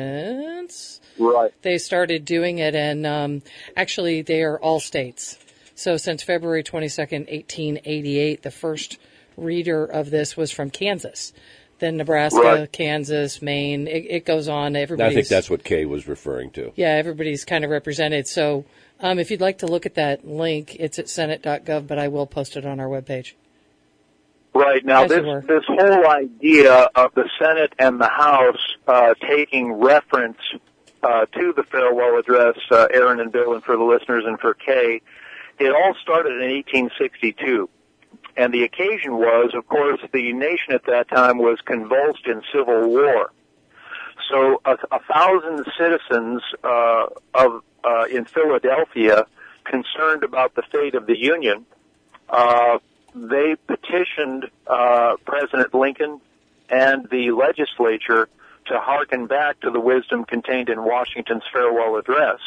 since
Right.
they started doing it, and um, actually they are all states. So since February twenty-second, eighteen eighty-eight, the first reader of this was from Kansas. Then Nebraska,
Right.
Kansas, Maine, it, it goes on.
I
Everybody's,
think that's what Kay was referring to.
yeah, everybody's kind of represented. So um, if you'd like to look at that link, it's at senate dot gov, but I will post it on our webpage.
Right. Now,
As you
this
were.
this whole idea of the Senate and the House uh, taking reference uh, to the farewell address, uh, Aaron and Bill, and for the listeners and for Kay, it all started in eighteen sixty-two. And the occasion was, of course, the nation at that time was convulsed in civil war. So a, a thousand citizens uh, of uh, in Philadelphia, concerned about the fate of the Union, uh, they petitioned uh, President Lincoln and the legislature to hearken back to the wisdom contained in Washington's farewell address.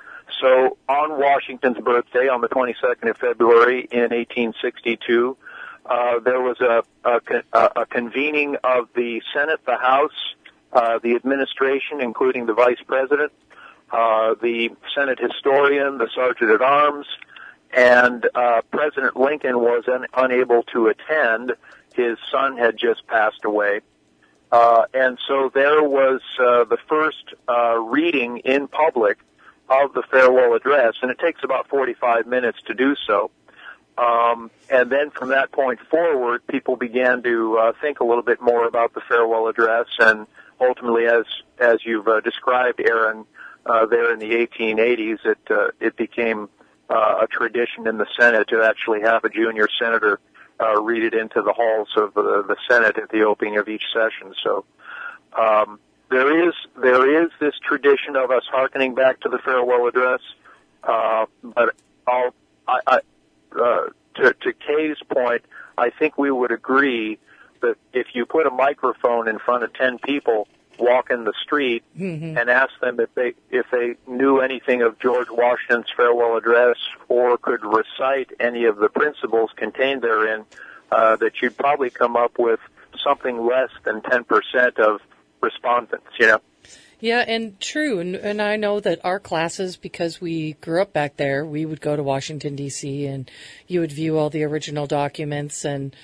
So on Washington's birthday, on the twenty-second of February in eighteen sixty-two, uh, there was a, a, a convening of the Senate, the House, uh, the administration, including the Vice President, uh, the Senate historian, the Sergeant at Arms, and uh, President Lincoln was un- unable to attend. His son had just passed away. Uh, and so there was uh, the first uh, reading in public of the farewell address, and it takes about forty-five minutes to do so. Um, and then from that point forward, people began to uh, think a little bit more about the farewell address, and ultimately, as as you've uh, described, Aaron, uh, there in the eighteen eighties, it uh, it became uh, a tradition in the Senate to actually have a junior senator uh, read it into the halls of the, the Senate at the opening of each session. So um, there is there is this tradition of us hearkening back to the farewell address, uh, but I'll, I, I, uh, to, to Kay's point, I think we would agree that if you put a microphone in front of ten people walking the street
Mm-hmm.
and ask them if they if they knew anything of George Washington's farewell address or could recite any of the principles contained therein, uh, that you'd probably come up with something less than ten percent of respondents, you know.
Yeah, and true. And, and I know that our classes, because we grew up back there, we would go to Washington, D C, and you would view all the original documents. And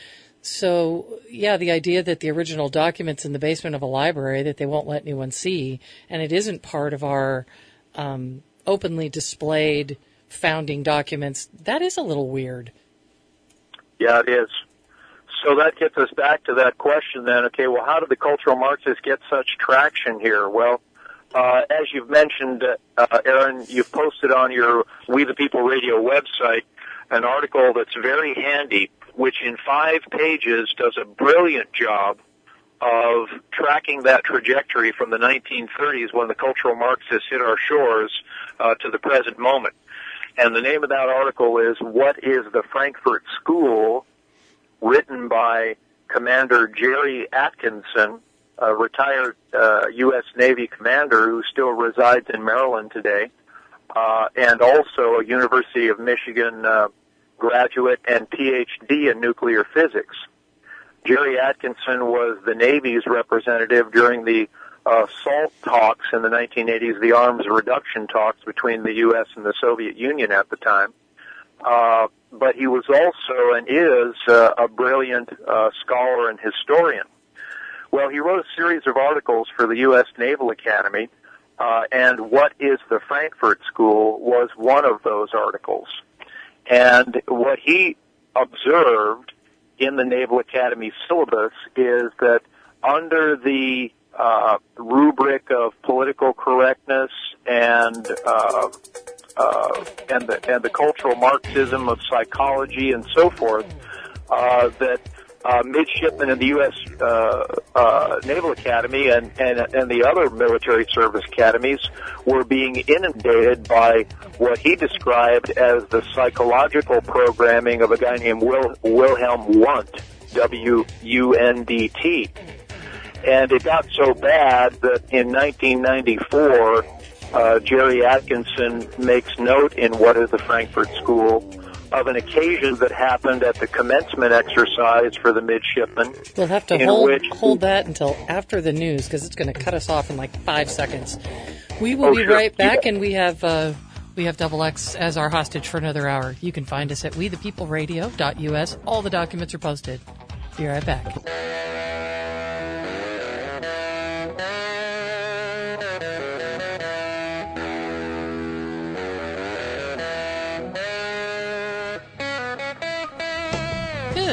so, yeah, the idea that the original documents in the basement of a library that they won't let anyone see, and it isn't part of our um, openly displayed founding documents, that is a little weird.
Yeah, it is. So that gets us back to that question then. Okay, well, how did the cultural Marxists get such traction here? Well, uh, as you've mentioned, uh, Aaron, you've posted on your We the People Radio website an article that's very handy, which in five pages does a brilliant job of tracking that trajectory from the nineteen thirties when the cultural Marxists hit our shores uh, to the present moment. And the name of that article is What is the Frankfurt School?, written by Commander Jerry Atkinson, a retired uh, U S Navy commander who still resides in Maryland today, uh, and also a University of Michigan uh, graduate and P H D in nuclear physics. Jerry Atkinson was the Navy's representative during the uh, SALT talks in the nineteen eighties, the arms reduction talks between the U S and the Soviet Union at the time. Uh, but he was also and is uh, a brilliant uh, scholar and historian. Well, he wrote a series of articles for the U S Naval Academy, uh, and What is the Frankfurt School was one of those articles. And what he observed in the Naval Academy syllabus is that under the uh, rubric of political correctness and uh, uh, and the and the cultural Marxism of psychology and so forth, uh, that uh, midshipmen in the U S Uh, uh, Naval Academy and, and and the other military service academies were being inundated by what he described as the psychological programming of a guy named Wil- Wilhelm Wundt, W U N D T. And it got so bad that in nineteen ninety-four, uh, Jerry Atkinson makes note in What is the Frankfurt School of an occasion that happened at the commencement exercise for the midshipmen.
We'll have to
in
hold,
which,
hold that until after the news because it's going to cut us off in like five seconds. We will
Oh,
be
sure.
right back,
Yeah.
and we have uh, we have Double X as our hostage for another hour. You can find us at we the people radio dot U S. All the documents are posted. Be right back.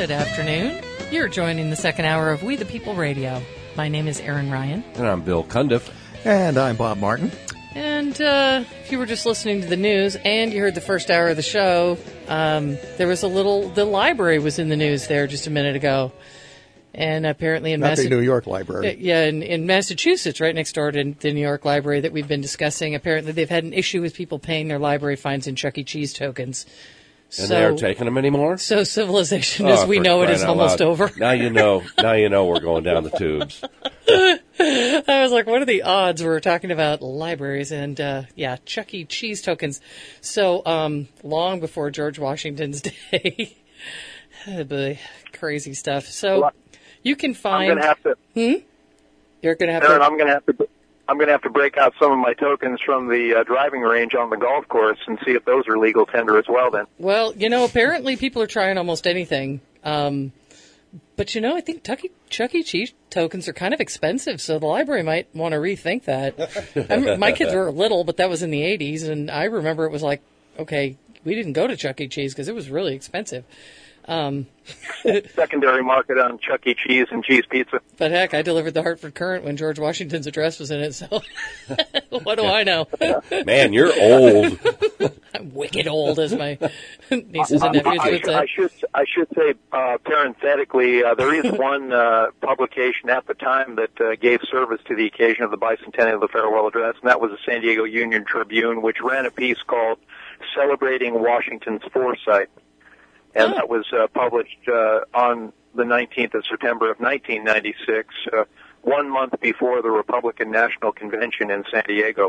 Good afternoon. You're joining the second hour of We the People Radio. My name is Erin Ryan.
And I'm Bill Cundiff.
And I'm Bob Martin.
And uh, if you were just listening to the news and you heard the first hour of the show, um, there was a little, the library was in the news there just a minute ago. And apparently in
Not the
Massachusetts.
New York Library.
Yeah, in, in Massachusetts, right next door to the New York Library that we've been discussing, apparently they've had an issue with people paying their library fines in Chuck E. Cheese tokens.
And
so,
they aren't taking them anymore?
So civilization
Oh,
as we
for
know it
crying
is
out
almost
loud.
over.
Now you know. Now you know we're going down the tubes.
I was like, what are the odds we're talking about libraries and, uh, yeah, Chuck E. Cheese tokens. So, um, long before George Washington's day. Oh, boy, crazy stuff. So,
Well,
you can
I'm
find...
going to have to.
Hmm? You're going to have
Aaron,
to...
I'm going to have to. I'm going to have to break out some of my tokens from the uh, driving range on the golf course and see if those are legal tender as well. Then.
Well, you know, apparently people are trying almost anything. Um, but, you know, I think Chuck E. Chuck E. Cheese tokens are kind of expensive, so the library might want to rethink that. I remember my kids were little, but that was in the eighties, and I remember it was like, okay, we didn't go to Chuck E. Cheese because it was really expensive. Um,
Secondary market on Chuck E. Cheese and cheese pizza.
but heck, I delivered the Hartford Courant when George Washington's address was in it, so what do I know?
Man, you're old.
I'm wicked old, as my nieces and nephews
I,
would
I, I
say.
should I should say uh, parenthetically, uh, there is one uh, publication at the time that uh, gave service to the occasion of the bicentennial of the Farewell Address, and that was the San Diego Union Tribune, which ran a piece called "Celebrating Washington's Foresight," and
Oh.
that was uh, published uh, on the nineteenth of September of nineteen ninety-six, uh, one month before the Republican National Convention in San Diego.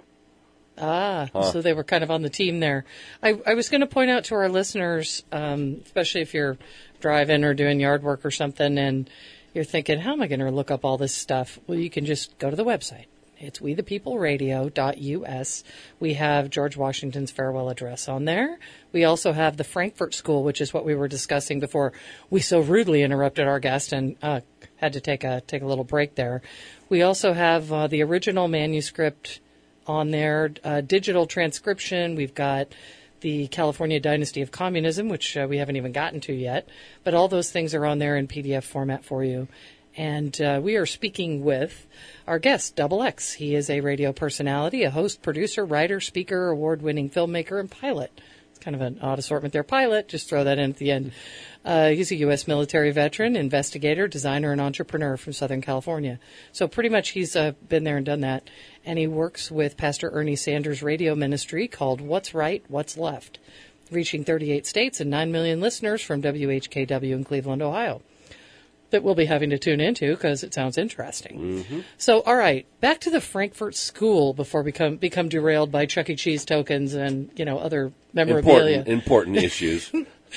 Ah, so they were kind of on the team there. I, I was going to point out to our listeners, um, especially if you're driving or doing yard work or something, and you're thinking, how am I going to look up all this stuff? Well, you can just go to the website. It's we the people radio dot U S. We have George Washington's farewell address on there. We also have the Frankfurt School, which is what we were discussing before we so rudely interrupted our guest and uh, had to take a take a little break there. We also have uh, the original manuscript on there, uh, digital transcription. We've got the California Dynasty of Communism, which uh, we haven't even gotten to yet. But all those things are on there in P D F format for you. And uh, we are speaking with our guest, Double X. He is a radio personality, a host, producer, writer, speaker, award-winning filmmaker, and pilot. It's kind of an odd assortment there. Pilot, just throw that in at the end. Uh, he's a U S military veteran, investigator, designer, and entrepreneur from Southern California. So pretty much he's uh, been there and done that. And he works with Pastor Ernie Sanders' radio ministry called What's Right, What's Left, reaching thirty-eight states and nine million listeners from W H K W in Cleveland, Ohio, that we'll be having to tune into because it sounds interesting.
Mm-hmm.
So, all right, back to the Frankfurt School before we become, become derailed by Chuck E. Cheese tokens and, you know, other memorabilia.
Important, important issues.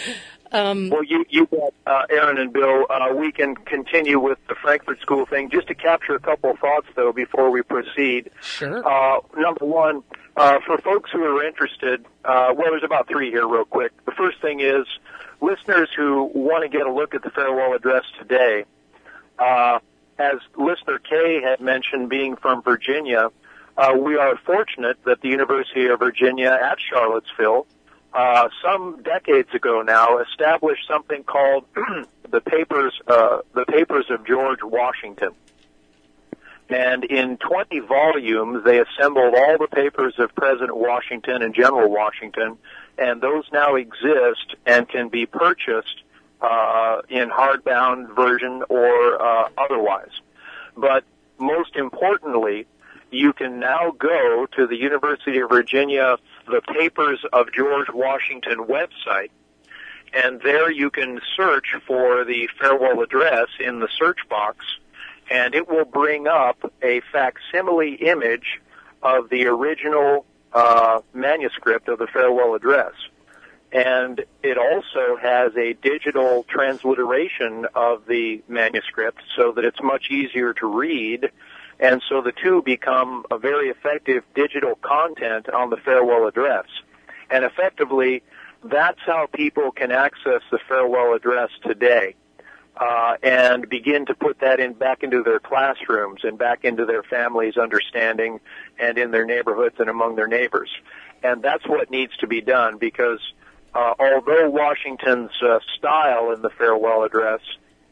Well, you, you bet, uh, Aaron and Bill. Uh, we can continue with the Frankfurt School thing. Just to capture a couple of thoughts, though, before we proceed.
Sure.
Uh, number one, uh, for folks who are interested, uh, well, there's about three here real quick. The first thing is listeners who want to get a look at the farewell address today. Uh, as listener Kay had mentioned, being from Virginia, uh, we are fortunate that the University of Virginia at Charlottesville Uh, some decades ago now, established something called the papers, uh, the papers of George Washington. And in twenty volumes, they assembled all the papers of President Washington and General Washington, and those now exist and can be purchased uh, in hardbound version or uh, otherwise. But most importantly, you can now go to the University of Virginia the Papers of George Washington website, and there you can search for the farewell address in the search box, and it will bring up a facsimile image of the original uh, manuscript of the farewell address. And it also has a digital transliteration of the manuscript so that it's much easier to read. And so the two become a very effective digital content on the farewell address. And effectively, that's how people can access the farewell address today uh, and begin to put that in back into their classrooms and back into their families' understanding and in their neighborhoods and among their neighbors. And that's what needs to be done because uh, although Washington's uh, style in the farewell address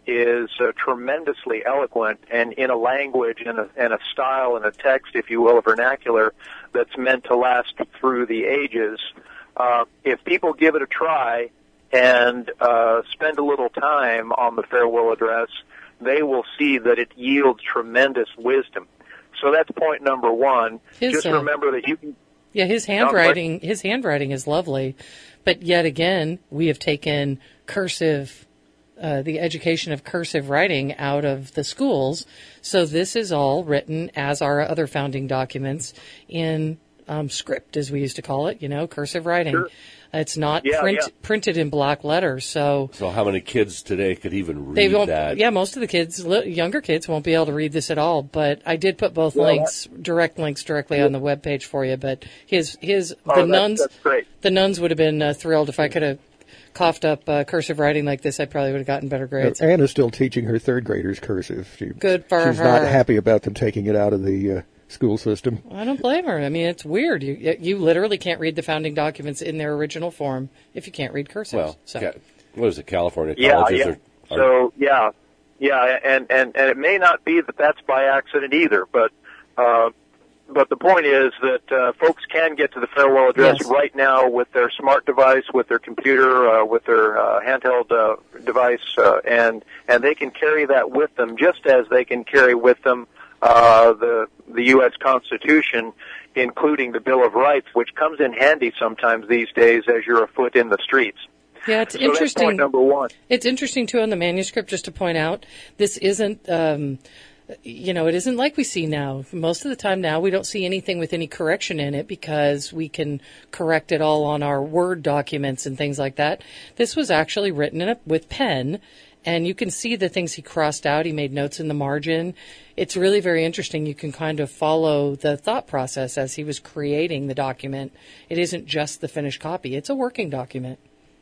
is uh, tremendously eloquent and in a language and a, and a style and a text, if you will, a vernacular that's meant to last through the ages, uh, if people give it a try and uh, spend a little time on the farewell address, they will see that it yields tremendous wisdom. So that's point number one.
His,
Just
uh,
remember that you can...
Yeah, his handwriting, his handwriting is lovely, but yet again, we have taken cursive, uh, the education of cursive writing out of the schools. So this is all written, as our other founding documents, in um, script, as we used to call it, you know, cursive writing.
Sure.
It's not
Yeah,
print,
yeah.
printed in black letters. So
So how many kids today could even
they
read
won't.
that?
Yeah, most of the kids, li- younger kids, won't be able to read this at all. But I did put both
Well,
links, direct links, directly on the webpage for you. But his his
Oh,
the
that's-
nuns,
that's great.
the nuns would have been uh, thrilled if I could have coughed up uh, cursive writing like this. I probably would have gotten better grades.
Anna's still teaching her third graders cursive. She,
Good for
she's not
her.
happy about them taking it out of the uh, school system.
I don't blame her. I mean, it's weird. You you literally can't read the founding documents in their original form if you can't read cursive.
Well,
so.
ca- what is it, California
Yeah,
colleges
yeah.
are, are
So, yeah, yeah, and, and, and it may not be that that's by accident either, but uh, but the point is that uh, folks can get to the farewell address
Yes.
right now with their smart device, with their computer, uh, with their uh, handheld uh, device, uh, and and they can carry that with them, just as they can carry with them uh, the the U S Constitution, including the Bill of Rights, which comes in handy sometimes these days as you're afoot in the streets.
Yeah, it's
So
interesting.
that's point number one.
It's interesting, too, on the manuscript, just to point out, this isn't, um, you know, it isn't like we see now. Most of the time now, we don't see anything with any correction in it because we can correct it all on our Word documents and things like that. This was actually written in a, with pen, and you can see the things he crossed out. He made notes in the margin. It's really very interesting. You can kind of follow the thought process as he was creating the document. It isn't just the finished copy. It's a working document.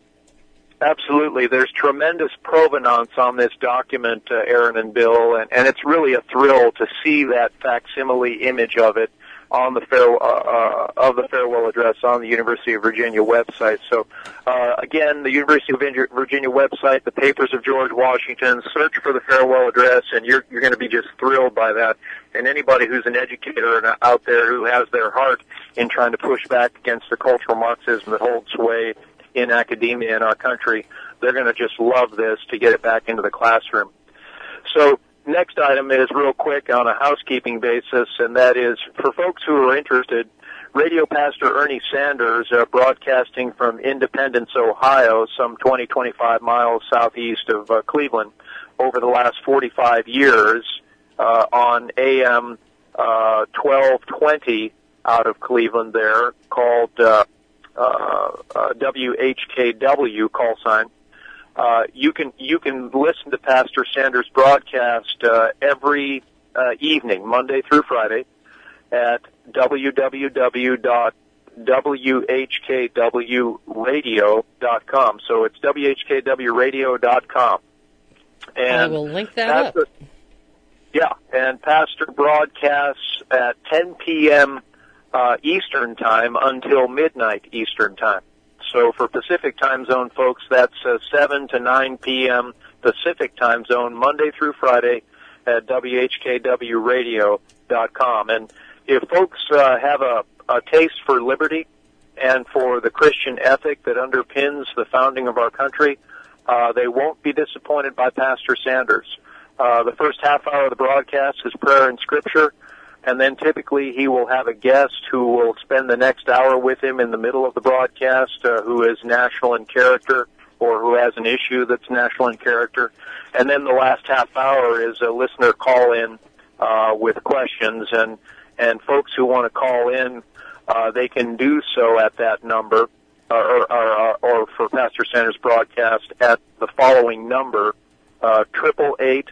Absolutely. There's tremendous provenance on this document, uh, Aaron and Bill, and, and it's really a thrill to see that facsimile image of it on the fair, uh, uh, of the farewell address on the University of Virginia website. So, uh, again, the University of Virginia website, the Papers of George Washington, search for the farewell address, and you're, you're going to be just thrilled by that. And anybody who's an educator out there who has their heart in trying to push back against the cultural Marxism that holds sway in academia in our country, they're going to just love this to get it back into the classroom. So next item is real quick on a housekeeping basis, and that is for folks who are interested, Radio Pastor Ernie Sanders, uh, broadcasting from Independence, Ohio, some twenty, twenty-five miles southeast of uh, Cleveland, over the last forty-five years uh, on A M uh, twelve twenty out of Cleveland there, called uh, uh, uh, W H K W, call sign. Uh, you can you can listen to Pastor Sanders' broadcast uh, every uh, evening, Monday through Friday, at w w w dot w h k w radio dot com. So it's w h k w radio dot com. And
I will link that up.
a- yeah, and Pastor broadcasts at ten p.m. Uh, Eastern Time until midnight Eastern Time. So for Pacific Time Zone folks, that's uh, seven to nine p.m. Pacific Time Zone, Monday through Friday at w h k w radio dot com. And if folks uh, have a, a taste for liberty and for the Christian ethic that underpins the founding of our country, uh, they won't be disappointed by Pastor Sanders. Uh, the first half hour of the broadcast is prayer and scripture, and then typically he will have a guest who will spend the next hour with him in the middle of the broadcast, uh, who is national in character or who has an issue that's national in character. And then the last half hour is a listener call-in uh, with questions, and, and folks who want to call in, uh, they can do so at that number, or, or, or for Pastor Sanders' broadcast at the following number, uh, triple eight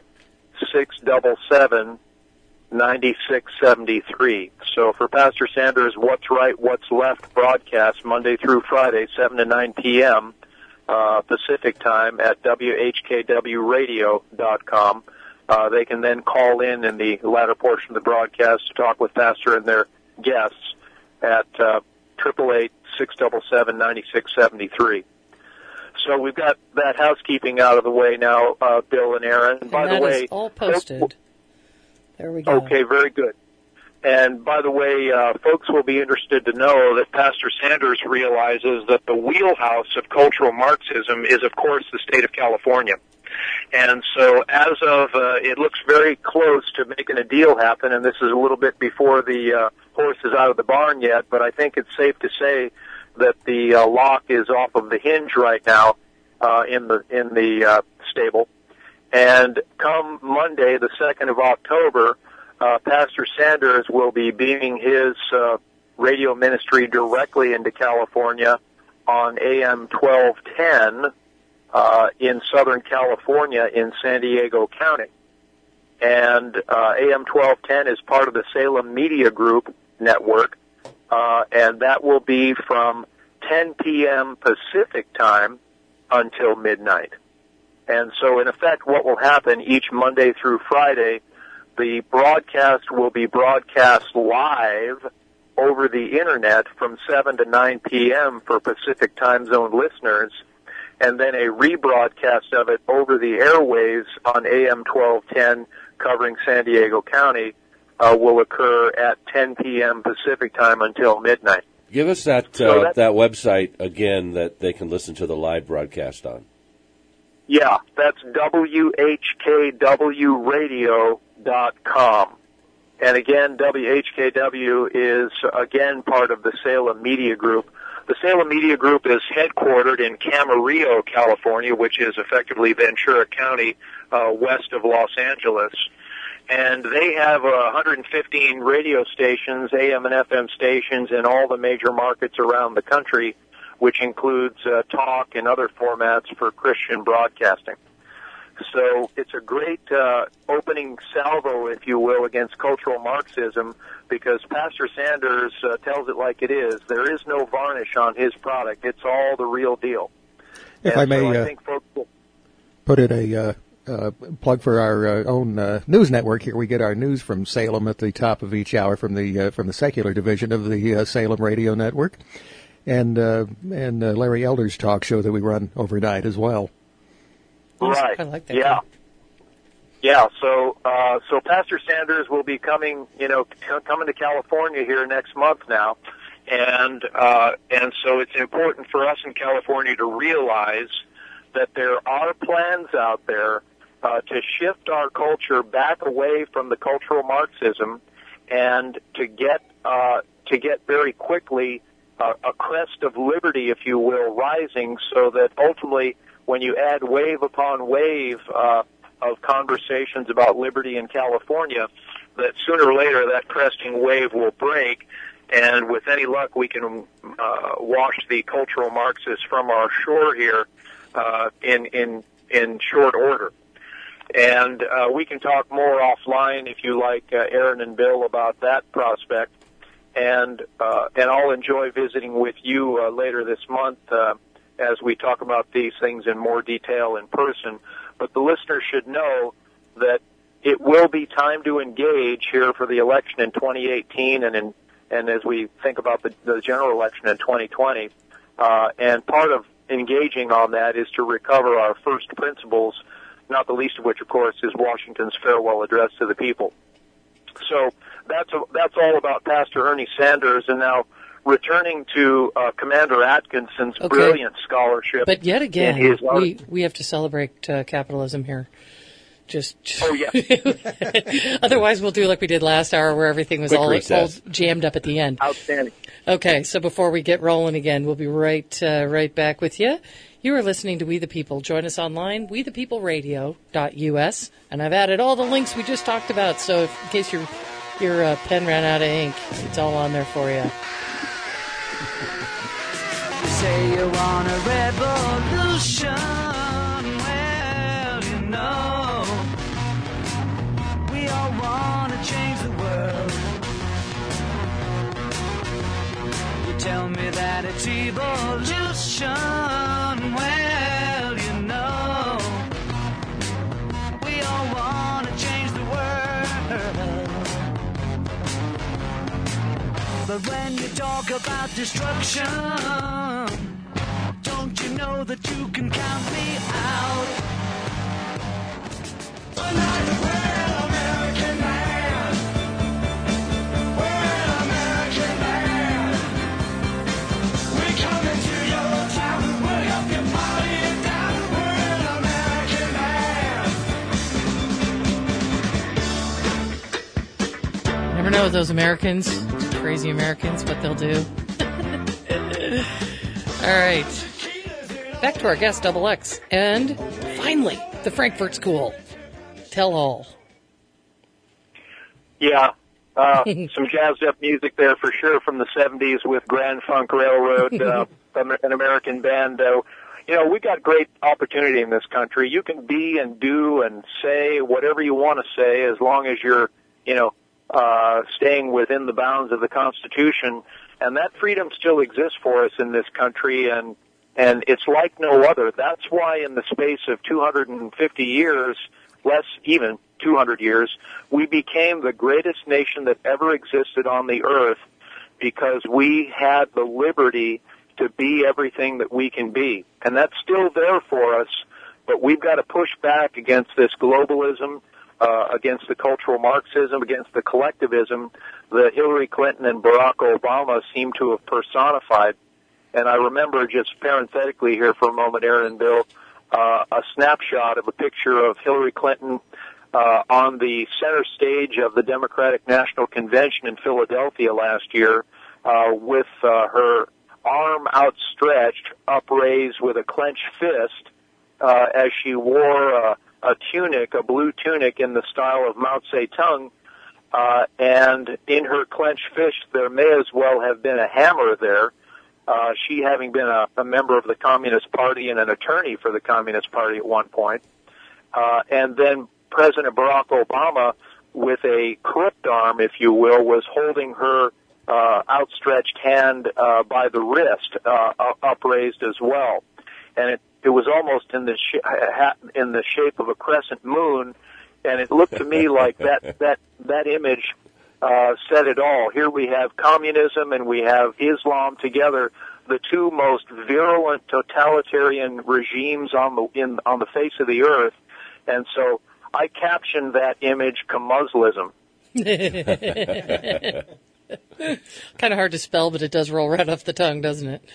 six seven seven ninety-six seventy-three. So for Pastor Sanders' What's Right, What's Left broadcast, Monday through Friday, seven to nine p.m. Uh, Pacific Time at w h k w radio dot com. Uh, they can then call in in the latter portion of the broadcast to talk with Pastor and their guests at uh, triple eight six seven seven, nine six seven three. So we've got that housekeeping out of the way now, uh, Bill and Aaron.
And
by
that
the way,
is all posted. There we go.
Okay, very good. And by the way, uh, folks will be interested to know that Pastor Sanders realizes that the wheelhouse of cultural Marxism is, of course, the state of California. And so as of, uh, it looks very close to making a deal happen, and this is a little bit before the uh, horse is out of the barn yet, but I think it's safe to say that the uh, lock is off of the hinge right now uh, in the in the uh, stable. And come Monday, the second of October, uh, Pastor Sanders will be beaming his uh, radio ministry directly into California on A M twelve ten uh, in Southern California in San Diego County. And uh, A M twelve ten is part of the Salem Media Group network, uh, and that will be from ten p.m. Pacific time until midnight. And so, in effect, what will happen each Monday through Friday, the broadcast will be broadcast live over the Internet from seven to nine p.m. for Pacific time zone listeners, and then a rebroadcast of it over the airwaves on A M twelve ten covering San Diego County uh, will occur at ten p.m. Pacific time until midnight.
Give us that
So
uh,
that-
that website again that they can listen to the live broadcast on.
Yeah, that's W H K W radio dot com. And again, W H K W is, again, part of the Salem Media Group. The Salem Media Group is headquartered in Camarillo, California, which is effectively Ventura County, uh, west of Los Angeles. And they have uh, one hundred fifteen radio stations, A M and F M stations, in all the major markets around the country, which includes uh, talk and other formats for Christian broadcasting. So it's a great uh, opening salvo, if you will, against cultural Marxism, because Pastor Sanders uh, tells it like it is. There is no varnish on his product. It's all the real deal.
If
and
I may
so I
uh,
think folks will,
put in a uh, uh, plug for our uh, own uh, news network here, we get our news from Salem at the top of each hour from the uh, from the secular division of the uh, Salem Radio Network, and uh, and uh, Larry Elder's talk show that we run overnight as well.
right.
I like that.
Yeah. Yeah, so uh, so Pastor Sanders will be coming, you know, c- coming to California here next month now, and uh, and so it's important for us in California to realize that there are plans out there uh, to shift our culture back away from the cultural Marxism, and to get uh, to get very quickly uh, a crest of liberty, if you will, rising, so that ultimately, when you add wave upon wave uh, of conversations about liberty in California, that sooner or later that cresting wave will break, and with any luck we can uh, wash the cultural Marxists from our shore here uh, in in in short order. And uh, we can talk more offline if you like, uh, Aaron and Bill, about that prospect. And uh, and I'll enjoy visiting with you uh, later this month uh, as we talk about these things in more detail in person. But the listeners should know that it will be time to engage here for the election in twenty eighteen, and in, and as we think about the, the general election in twenty twenty. Uh, and part of engaging on that is to recover our first principles, not the least of which, of course, is Washington's farewell address to the people. So that's a, that's all about Pastor Ernie Sanders. And now, returning to uh, Commander Atkinson's
Okay.
brilliant scholarship.
But yet again,
in his
we, we have to celebrate uh, capitalism here. Just
Oh, yeah.
Otherwise, we'll do like we did last hour, where everything was
Quick
all, all
recess.
jammed up at the end.
Outstanding.
Okay, so before we get rolling again, we'll be right uh, right back with you. You are listening to We the People. Join us online, we the people radio dot U S, and I've added all the links we just talked about. So if, in case your your uh, pen ran out of ink, it's all on there for you.
Say you want a revolution. Well, you know, we all want to change the world. You tell me that it's evolution. Well, you know, we all want to change the world. But when you talk about destruction, don't you know that you can count me out? We're not a real American man. We're an American man. We come into your town, we'll help you party it down. We're an American man.
Never know those Americans, crazy Americans, what they'll do. All right. Back to our guest, Double X. And finally, the Frankfurt School. Tell all.
Yeah, uh, some jazzed up music there for sure from the seventies with Grand Funk Railroad, uh, an American band. Uh, you know, we got great opportunity in this country. You can be and do and say whatever you want to say as long as you're, you know, uh, staying within the bounds of the Constitution. And that freedom still exists for us in this country, and and it's like no other. That's why in the space of two hundred fifty years, less even, two hundred years, we became the greatest nation that ever existed on the earth because we had the liberty to be everything that we can be. And that's still there for us, but we've got to push back against this globalism, uh, against the cultural Marxism, against the collectivism that Hillary Clinton and Barack Obama seem to have personified. And I remember, just parenthetically here for a moment, Aaron and Bill, Uh, a snapshot of a picture of Hillary Clinton uh, on the center stage of the Democratic National Convention in Philadelphia last year uh, with uh, her arm outstretched, upraised with a clenched fist uh, as she wore a, a tunic, a blue tunic in the style of Mao Zedong. Uh, and in her clenched fist, there may as well have been a hammer there. Uh, she having been a, a member of the Communist Party and an attorney for the Communist Party at one point. Uh, and then President Barack Obama, with a crooked arm, if you will, was holding her uh, outstretched hand uh, by the wrist, uh, upraised as well. And it, it was almost in the, sh- in the shape of a crescent moon, and it looked to me like that, that, that image Uh, said it all. Here we have communism and we have Islam together, the two most virulent totalitarian regimes on the in on the face of the earth. And so I captioned that image "Commuslism."
Kind of hard to spell, but it does roll right off the tongue, doesn't it?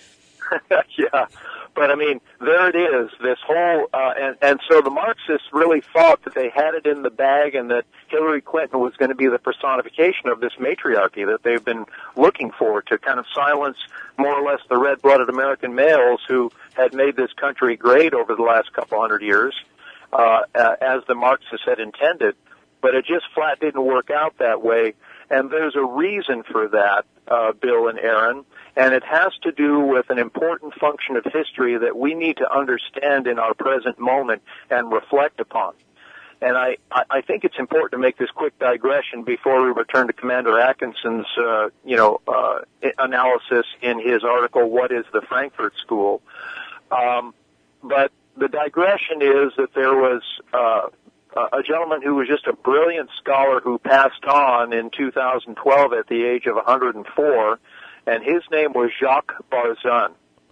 Yeah. But, I mean, there it is, this whole, uh, and, and so the Marxists really thought that they had it in the bag and that Hillary Clinton was going to be the personification of this matriarchy that they've been looking for to kind of silence more or less the red-blooded American males who had made this country great over the last couple hundred years, uh, as the Marxists had intended. But it just flat didn't work out that way. And there's a reason for that, uh, Bill and Aaron. And it has to do with an important function of history that we need to understand in our present moment and reflect upon. And I, I think it's important to make this quick digression before we return to Commander Atkinson's, uh, you know, uh, analysis in his article, What is the Frankfurt School? Um, but the digression is that there was uh, a gentleman who was just a brilliant scholar who passed on in two thousand twelve at the age of one hundred four, and his name was Jacques Barzun.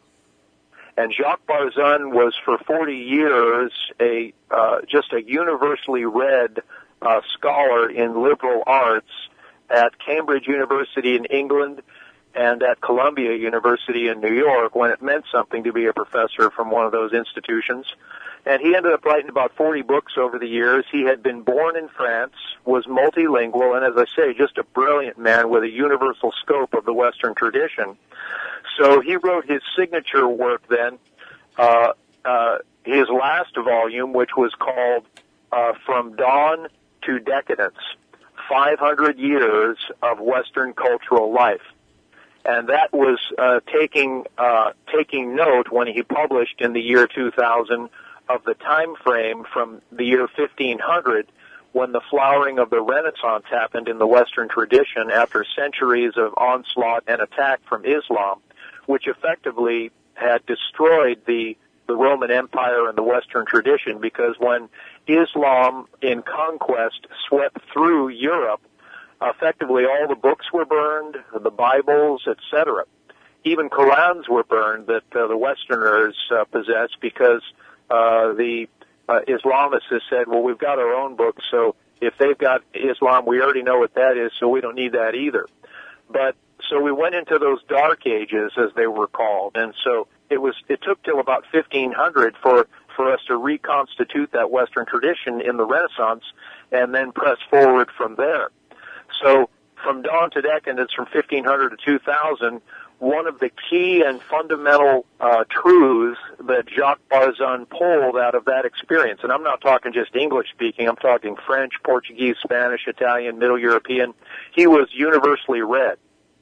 And Jacques Barzun was for forty years a uh, just a universally read uh, scholar in liberal arts at Cambridge University in England and at Columbia University in New York, when it meant something to be a professor from one of those institutions. And he ended up writing about forty books over the years. He had been born in France, was multilingual, and as I say, just a brilliant man with a universal scope of the Western tradition. So he wrote his signature work then, uh, uh, his last volume, which was called uh, From Dawn to Decadence, five hundred years of Western cultural life. And that was uh, taking uh, taking note when he published in the year two thousand of the time frame from the year fifteen hundred, when the flowering of the Renaissance happened in the Western tradition after centuries of onslaught and attack from Islam, which effectively had destroyed the, the Roman Empire and the Western tradition, because when Islam in conquest swept through Europe, effectively all the books were burned, the Bibles, et cetera. Even Qurans were burned that uh, the Westerners uh, possessed because uh, the uh, Islamists have said, well, we've got our own books, so if they've got Islam, we already know what that is, so we don't need that either. But so we went into those dark ages, as they were called, and so it was. It took till about fifteen hundred for for us to reconstitute that Western tradition in the Renaissance, and then press forward from there. So from dawn to decadence, from fifteen hundred to two thousand, one of the key and fundamental uh, truths that Jacques Barzun pulled out of that experience, and I'm not talking just English speaking, I'm talking French, Portuguese, Spanish, Italian, Middle European. He was universally read.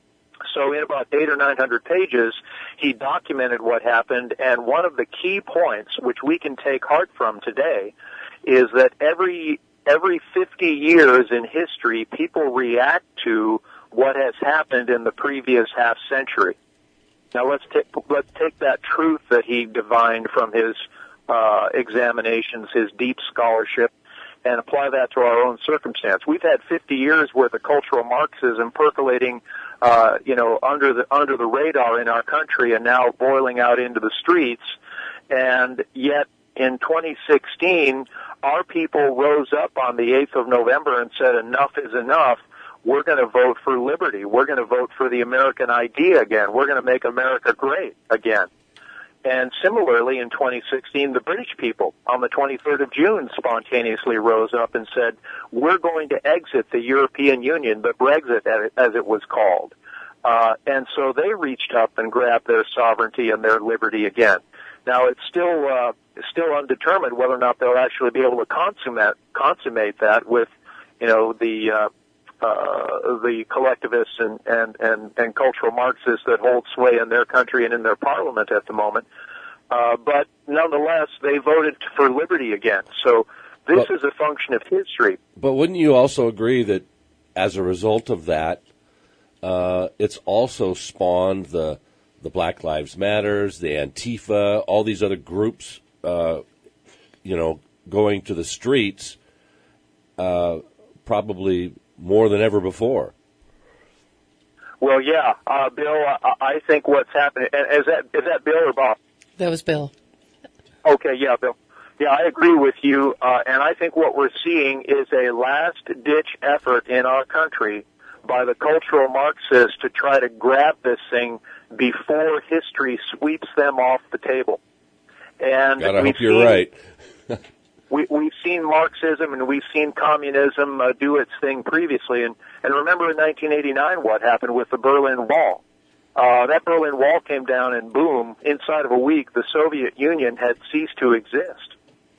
So in about eight or nine hundred pages, he documented what happened, and one of the key points, which we can take heart from today, is that every every fifty years in history, people react to what has happened in the previous half century. Now let's take let's take that truth that he divined from his uh, examinations, his deep scholarship, and apply that to our own circumstance. We've had fifty years worth of cultural Marxism percolating, uh, you know, under the under the radar in our country, and now boiling out into the streets. And yet, in twenty sixteen, our people rose up on the eighth of November and said, "Enough is enough. We're going to vote for liberty. We're going to vote for the American idea again. We're going to make America great again." And similarly, in twenty sixteen, the British people on the twenty-third of June spontaneously rose up and said, we're going to exit the European Union, but Brexit, as it was called. Uh, and so they reached up and grabbed their sovereignty and their liberty again. Now, it's still uh, still undetermined whether or not they'll actually be able to consummate, consummate that with, you know, the uh, uh, the collectivists and, and, and, and cultural Marxists that hold sway in their country and in their parliament at the moment. Uh, but nonetheless, they voted for liberty again. So this but, is a function of history.
But wouldn't you also agree that as a result of that, uh, it's also spawned the the Black Lives Matters, the Antifa, all these other groups, uh, you know, going to the streets, uh, probably more than ever before?
Well, yeah, uh, Bill, I, I think what's happening, is that, is that Bill or Bob?
That was Bill.
Okay, yeah, Bill. Yeah, I agree with you, uh, and I think what we're seeing is a last-ditch effort in our country by the cultural Marxists to try to grab this thing before history sweeps them off the table. And
God, I hope you're right.
We, we've seen Marxism and we've seen communism uh, do its thing previously. And, and remember in nineteen eighty-nine what happened with the Berlin Wall. Uh, that Berlin Wall came down and boom, inside of a week, the Soviet Union had ceased to exist.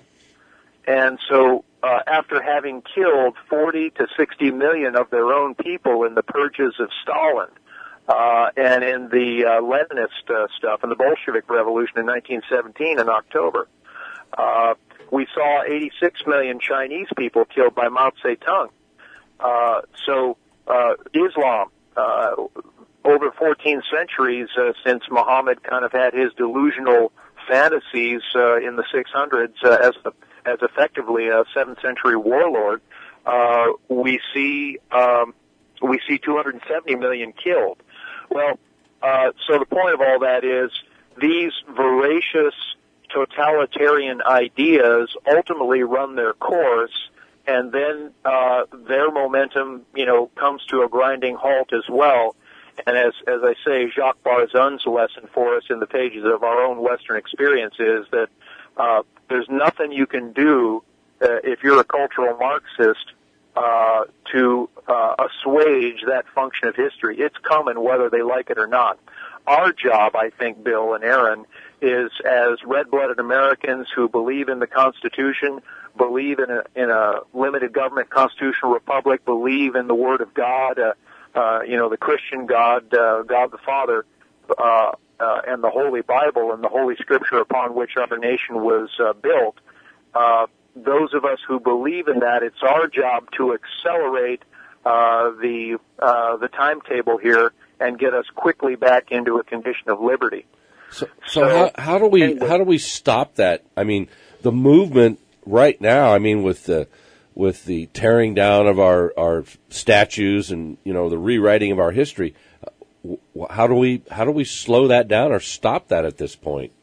And so uh, after having killed forty to sixty million of their own people in the purges of Stalin, uh, and in the uh, Leninist uh, stuff, in the Bolshevik Revolution in nineteen seventeen in October, uh, we saw eighty-six million Chinese people killed by Mao Zedong. Uh, so uh, Islam, uh, over fourteen centuries uh, since Muhammad kind of had his delusional fantasies uh, in the six hundreds uh, as a, as effectively a seventh century warlord, uh, we see um, we see two hundred seventy million killed. Well, uh, so the point of all that is these voracious totalitarian ideas ultimately run their course, and then uh, their momentum, you know, comes to a grinding halt as well. And as as I say, Jacques Barzun's lesson for us in the pages of our own Western experience is that uh, there's nothing you can do uh, if you're a cultural Marxist uh, to uh, assuage that function of history. It's coming whether they like it or not. Our job, I think, Bill and Aaron, is as red-blooded Americans who believe in the Constitution, believe in a, in a limited government constitutional republic, believe in the Word of God, uh, uh, you know, the Christian God, uh, God the Father, uh, uh, and the Holy Bible and the Holy Scripture upon which our nation was uh, built. Uh, those of us who believe in that, it's our job to accelerate uh, the uh, the timetable here and get us quickly back into a condition of liberty.
So, so, so how, how do we how do we stop that? I mean, the movement right now. I mean, with the with the tearing down of our, our statues and, you know, the rewriting of our history. How do we how do we slow that down or stop that at this point?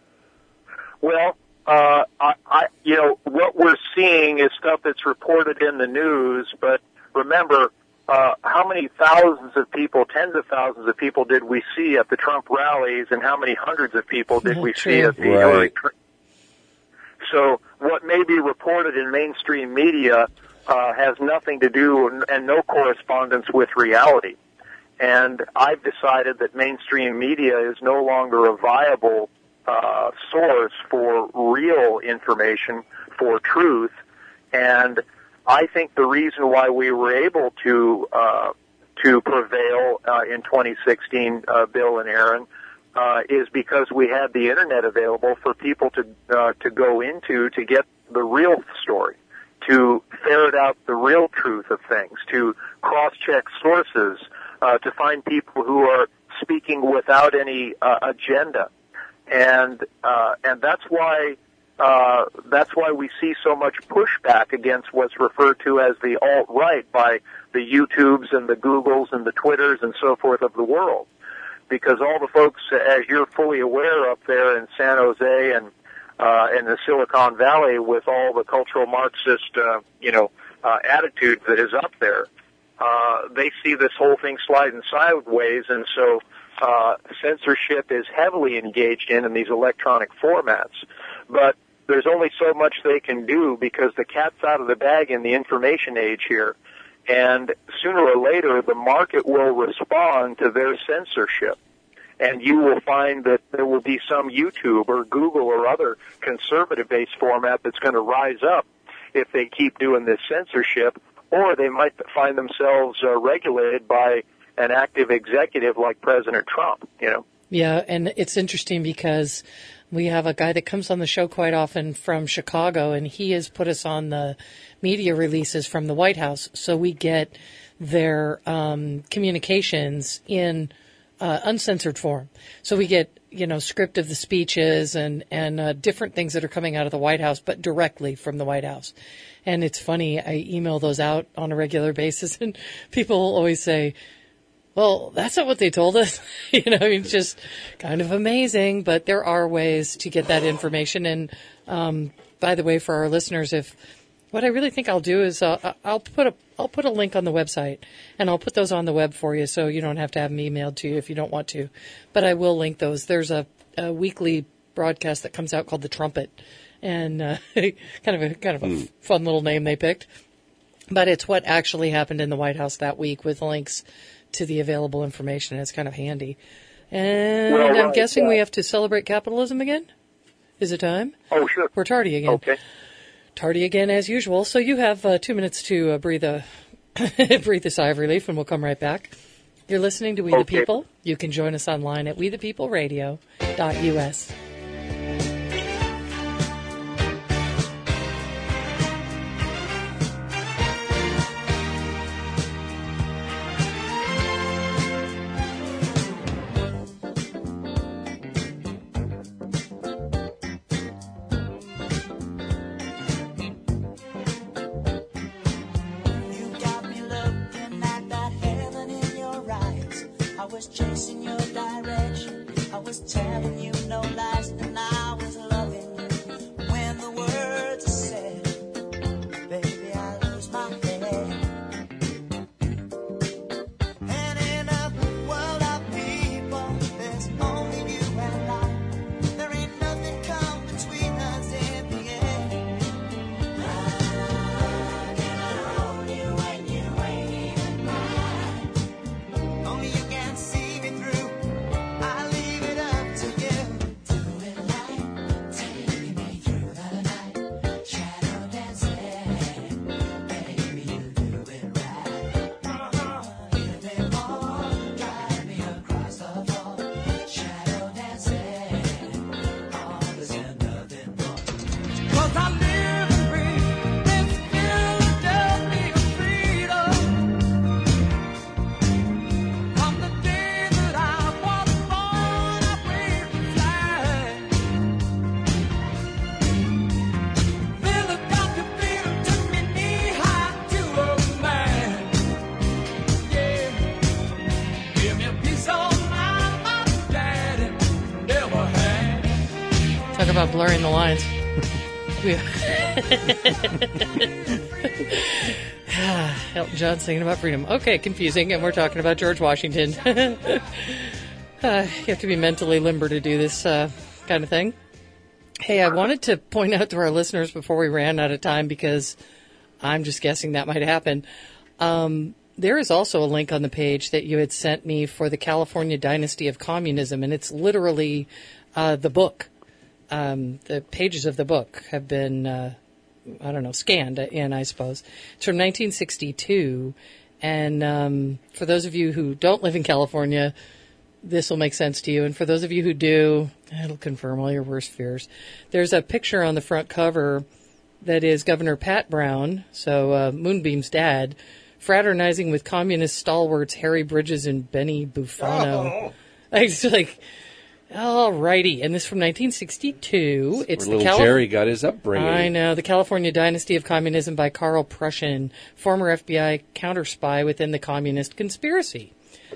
Well, uh, I, I, you know, what we're seeing is stuff that's reported in the news, but remember, uh, how many thousands of people, tens of thousands of people did we see at the Trump rallies, and how many hundreds of people did we see at the
Right.
Hillary? So what may be reported in mainstream media uh, has nothing to do and no correspondence with reality. And I've decided that mainstream media is no longer a viable uh, source for real information, for truth. And I think the reason why we were able to uh, to prevail uh, in twenty sixteen, uh, Bill and Aaron, uh, is because we had the internet available for people to uh, to go into to get the real story, to ferret out the real truth of things, to cross-check sources, uh, to find people who are speaking without any uh, agenda, and uh, and that's why uh, that's why we see so much pushback against what's referred to as the alt-right by the YouTubes and the Googles and the Twitters and so forth of the world, because all the folks, as you're fully aware, up there in San Jose and uh, in the Silicon Valley, with all the cultural Marxist, uh, you know, uh, attitude that is up there. Uh, they see this whole thing sliding sideways, and so uh, censorship is heavily engaged in in these electronic formats. But there's only so much they can do because the cat's out of the bag in the information age here. And sooner or later, the market will respond to their censorship. And you will find that there will be some YouTube or Google or other conservative-based format that's going to rise up if they keep doing this censorship, or they might find themselves uh, regulated by an active executive like President Trump, you know.
Yeah, and it's interesting because we have a guy that comes on the show quite often from Chicago, and he has put us on the media releases from the White House, so we get their um, communications in uh, uncensored form. So we get, you know, script of the speeches and, and uh, different things that are coming out of the White House, but directly from the White House. And it's funny, I email those out on a regular basis, and people always say, well, that's not what they told us. you know, I mean, it's just kind of amazing, but there are ways to get that information. And um, by the way, for our listeners, if what I really think I'll do is uh, I'll put a I'll put a link on the website, and I'll put those on the web for you, so you don't have to have them emailed to you if you don't want to. But I will link those. There's a, a weekly broadcast that comes out called The Trumpet, and uh, kind of a kind of a mm. fun little name they picked. But it's what actually happened in the White House that week with links to the available information. It's kind of handy. And well, right, I'm guessing yeah. we have to celebrate capitalism again? Is it time?
Oh, sure.
We're tardy again.
Okay.
Tardy again as usual. So you have uh, two minutes to uh, breathe a breathe a sigh of relief, and we'll come right back. You're listening to We
okay.
the People. You can join us online at we the people radio dot u s.
Chasing your direction, I was telling you no lies, and I was loving you. When the words are said, baby, I lose my head. And in a world of people, there's only you and I. There ain't nothing come between us in the end. How can I hold you when you ain't even mine? Only you can see.
about blurring the lines. We- Elton John singing about freedom. Okay, confusing, and we're talking about George Washington. uh, you have to be mentally limber to do this uh, kind of thing. Hey, I wanted to point out to our listeners before we ran out of time, because I'm just guessing that might happen. Um, there is also a link on the page that you had sent me for the California Dynasty of Communism, and it's literally uh, the book. Um, the pages of the book have been, uh, I don't know, scanned in, I suppose. It's from nineteen sixty-two, and um, for those of you who don't live in California, this will make sense to you. And for those of you who do, it'll confirm all your worst fears. There's a picture on the front cover that is Governor Pat Brown, so uh, Moonbeam's dad, fraternizing with communist stalwarts Harry Bridges and Benny Buffano.
Oh.
It's like, all righty. And this from nineteen sixty-two. It's
Where
the
little
Cali-
Jerry got his upbringing.
I know. The California Dynasty of Communism by Carl Prussian, former F B I counter-spy within the communist conspiracy.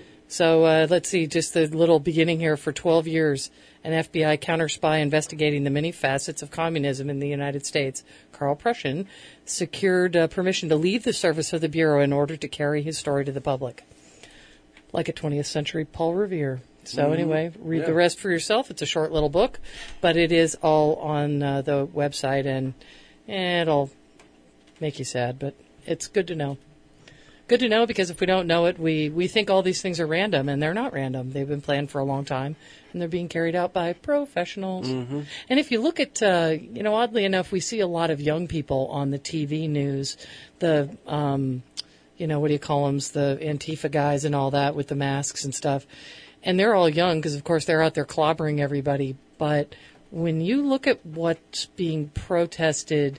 So uh, let's see, just the little beginning here. For twelve years, an F B I counter-spy investigating the many facets of communism in the United States, Carl Prussian secured uh, permission to leave the service of the Bureau in order to carry his story to the public. Like a twentieth century Paul Revere. So
Mm-hmm.
anyway, read
Yeah.
the rest for yourself. It's a short little book, but it is all on uh, the website, and eh, it'll make you sad, but it's good to know. Good to know, because if we don't know it, we, we think all these things are random, and they're not random. They've been planned for a long time, and they're being carried out by professionals.
Mm-hmm.
And if you look at, uh, you know, oddly enough, we see a lot of young people on the T V news, the, um, you know, what do you call them, the Antifa guys and all that with the masks and stuff. And they're all young because, of course, they're out there clobbering everybody. But when you look at what's being protested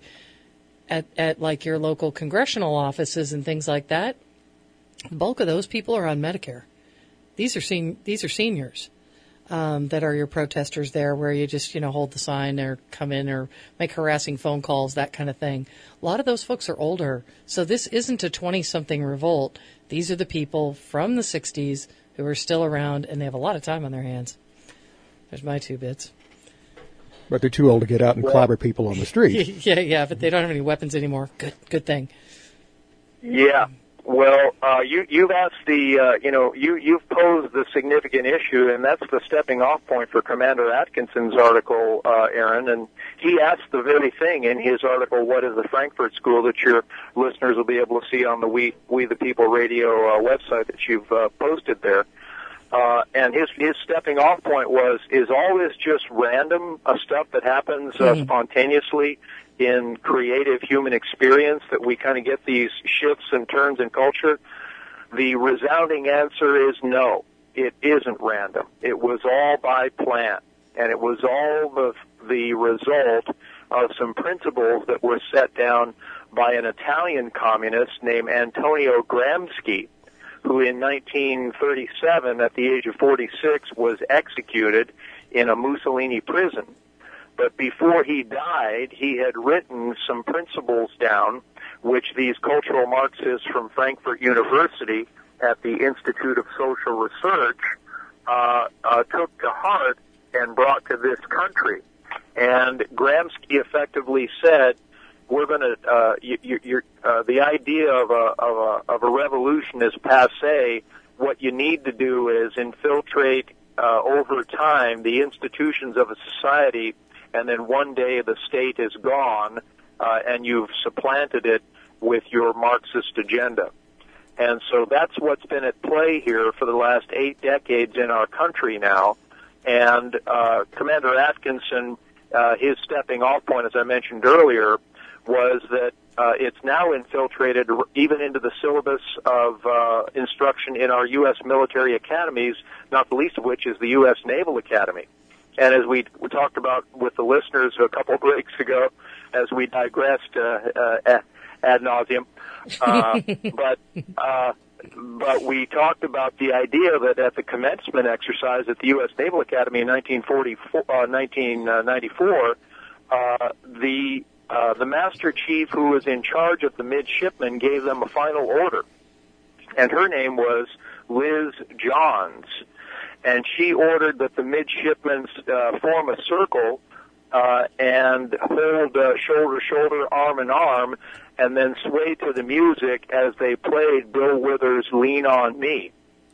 at, at like your local congressional offices and things like that, the bulk of those people are on Medicare. These are sen- these are seniors um, that are your protesters there, where you just, you know, hold the sign or come in or make harassing phone calls, that kind of thing. A lot of those folks are older. So this isn't a twenty-something revolt. These are the people from the sixties who are still around, and they have a lot of time on their hands. There's my two bits.
But they're too old to get out and clobber people on the street.
yeah, yeah, but they don't have any weapons anymore. Good, good thing.
Yeah. Well, uh, you, you've asked the, uh, you know, you, you've posed the significant issue, and that's the stepping off point for Commander Atkinson's article, uh, Aaron, and he asked the very thing in his article, What is the Frankfurt School, that your listeners will be able to see on the We, we the People radio uh, website that you've uh, posted there. Uh, and his, his stepping off point was, is all this just random uh, stuff that happens uh,
Mhm.
spontaneously in creative human experience, that we kind of get these shifts and turns in culture? The resounding answer is no. It isn't random. It was all by plan, and it was all the, the result of some principles that were set down by an Italian communist named Antonio Gramsci, who in nineteen thirty-seven, at the age of forty-six, was executed in a Mussolini prison. But before he died, he had written some principles down, which these cultural Marxists from Frankfurt University at the Institute of Social Research uh, uh, took to heart and brought to this country. And Gramsci effectively said, we're going to, uh, you, you, you're, uh, the idea of a, of a, of a revolution is passé. What you need to do is infiltrate, uh, over time the institutions of a society, and then one day the state is gone, uh, and you've supplanted it with your Marxist agenda. And so that's what's been at play here for the last eight decades in our country now. And, uh, Commander Atkinson, uh, his stepping off point, as I mentioned earlier, was that uh, it's now infiltrated even into the syllabus of uh, instruction in our U S military academies, not the least of which is the U S Naval Academy. And as we, we talked about with the listeners a couple of breaks ago, as we digressed uh, uh, ad nauseum, uh, but uh, but we talked about the idea that at the commencement exercise at the U S Naval Academy in nineteen forty-four, uh, nineteen ninety-four, uh, the Uh, the Master Chief, who was in charge of the midshipmen, gave them a final order. And her name was Liz Johns. And she ordered that the midshipmen uh, form a circle uh, and hold uh, shoulder to shoulder, arm in arm, and then sway to the music as they played Bill Withers' Lean on Me.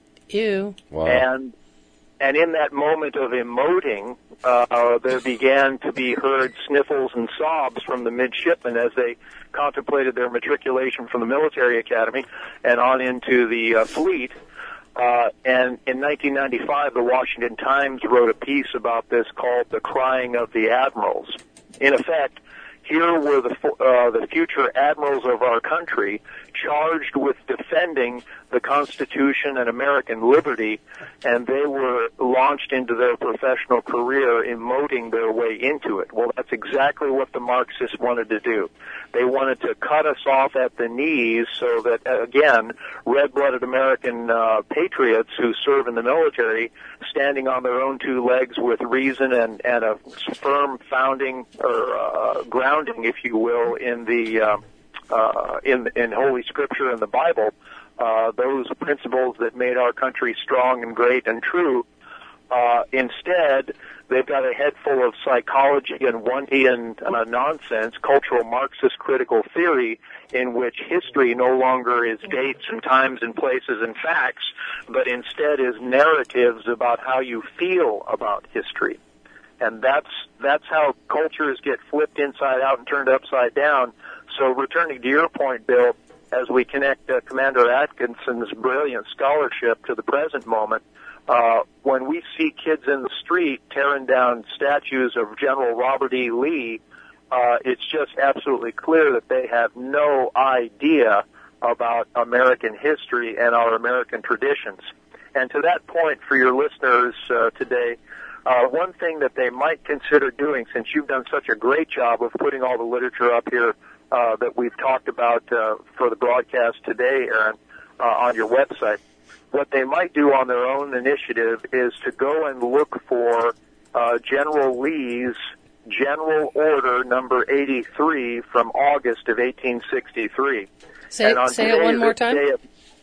Ew.
Wow.
And and in that moment of emoting, uh, there began to be heard sniffles and sobs from the midshipmen as they contemplated their matriculation from the military academy and on into the uh, fleet. Uh, and in nineteen ninety-five, the Washington Times wrote a piece about this called "The Crying of the Admirals." In effect, here were the uh, the future admirals of our country charged with defending the Constitution and American liberty, and they were launched into their professional career emoting their way into it. Well, that's exactly what the Marxists wanted to do. They wanted to cut us off at the knees so that, again, red-blooded American uh, patriots who serve in the military, standing on their own two legs with reason and, and a firm founding or uh, grounding, if you will, in the uh, uh, in in Holy Scripture and the Bible, uh, those principles that made our country strong and great and true. Uh, instead, they've got a head full of psychology and Wundian uh, nonsense, cultural Marxist critical theory, in which history no longer is dates and times and places and facts, but instead is narratives about how you feel about history. And that's that's how cultures get flipped inside out and turned upside down. So returning to your point, Bill, as we connect uh, Commander Atkinson's brilliant scholarship to the present moment, Uh, when we see kids in the street tearing down statues of General Robert E. Lee, uh, it's just absolutely clear that they have no idea about American history and our American traditions. And to that point, for your listeners uh, today, uh, one thing that they might consider doing, since you've done such a great job of putting all the literature up here uh, that we've talked about uh, for the broadcast today, Aaron, uh, on your website, what they might do on their own initiative is to go and look for uh, General Lee's General Order number eighty-three from August of eighteen sixty-three.
Say,
and
say it one more time.
Of,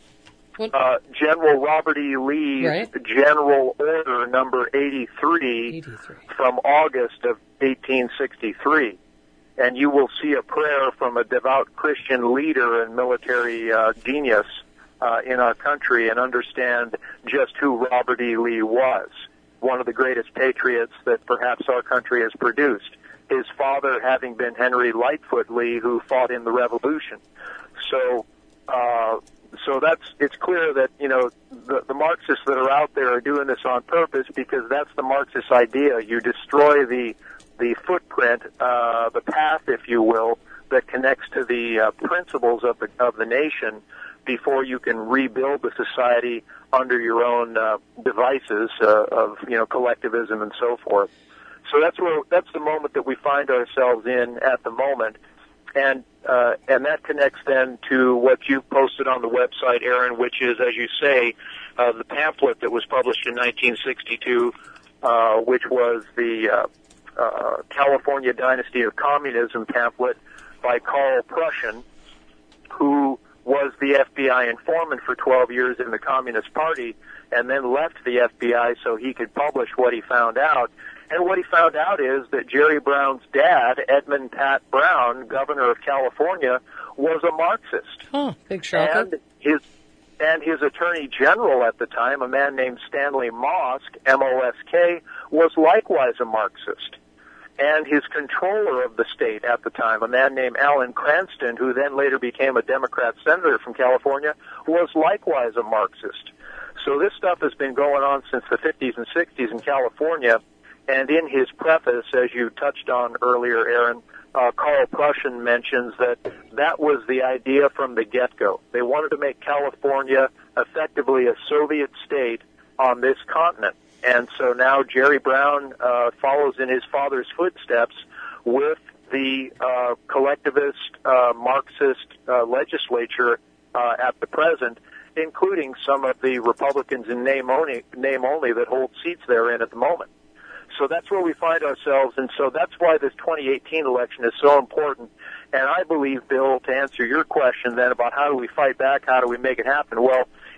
uh, General Robert E. Lee's
right.
General Order number eighty-three,
eighty-three
from August of eighteen sixty-three. And you will see a prayer from a devout Christian leader and military uh, genius Uh, in our country, and understand just who Robert E. Lee was, one of the greatest patriots that perhaps our country has produced. His father having been Henry Lightfoot Lee, who fought in the Revolution. So, uh, so that's it's clear that you know the, the Marxists that are out there are doing this on purpose, because that's the Marxist idea. You destroy the the footprint, uh, the path, if you will, that connects to the uh, principles of the of the nation, before you can rebuild the society under your own uh, devices uh, of, you know, collectivism and so forth. So that's where that's the moment that we find ourselves in at the moment, and uh, and that connects then to what you posted on the website, Aaron, which is, as you say, uh, the pamphlet that was published in nineteen sixty-two, uh, which was the uh, uh, California Dynasty of Communism pamphlet by Karl Prussian, who was the F B I informant for twelve years in the Communist Party, and then left the F B I so he could publish what he found out. And what he found out is that Jerry Brown's dad, Edmund Pat Brown, governor of California, was a Marxist.
Huh, big shocker.
And his, and his attorney general at the time, a man named Stanley Mosk, M O S K, was likewise a Marxist. And his controller of the state at the time, a man named Alan Cranston, who then later became a Democrat senator from California, was likewise a Marxist. So this stuff has been going on since the fifties and sixties in California. And in his preface, as you touched on earlier, Aaron, uh, Karl Prussian mentions that that was the idea from the get-go. They wanted to make California effectively a Soviet state on this continent. And so now Jerry Brown uh, follows in his father's footsteps with the uh, collectivist uh, Marxist uh, legislature uh, at the present, including some of the Republicans in name only, name only that hold seats therein at the moment. So that's where we find ourselves, and so that's why this twenty eighteen election is so important. And I believe, Bill, to answer your question then about how do we fight back, how do we make it happen, well,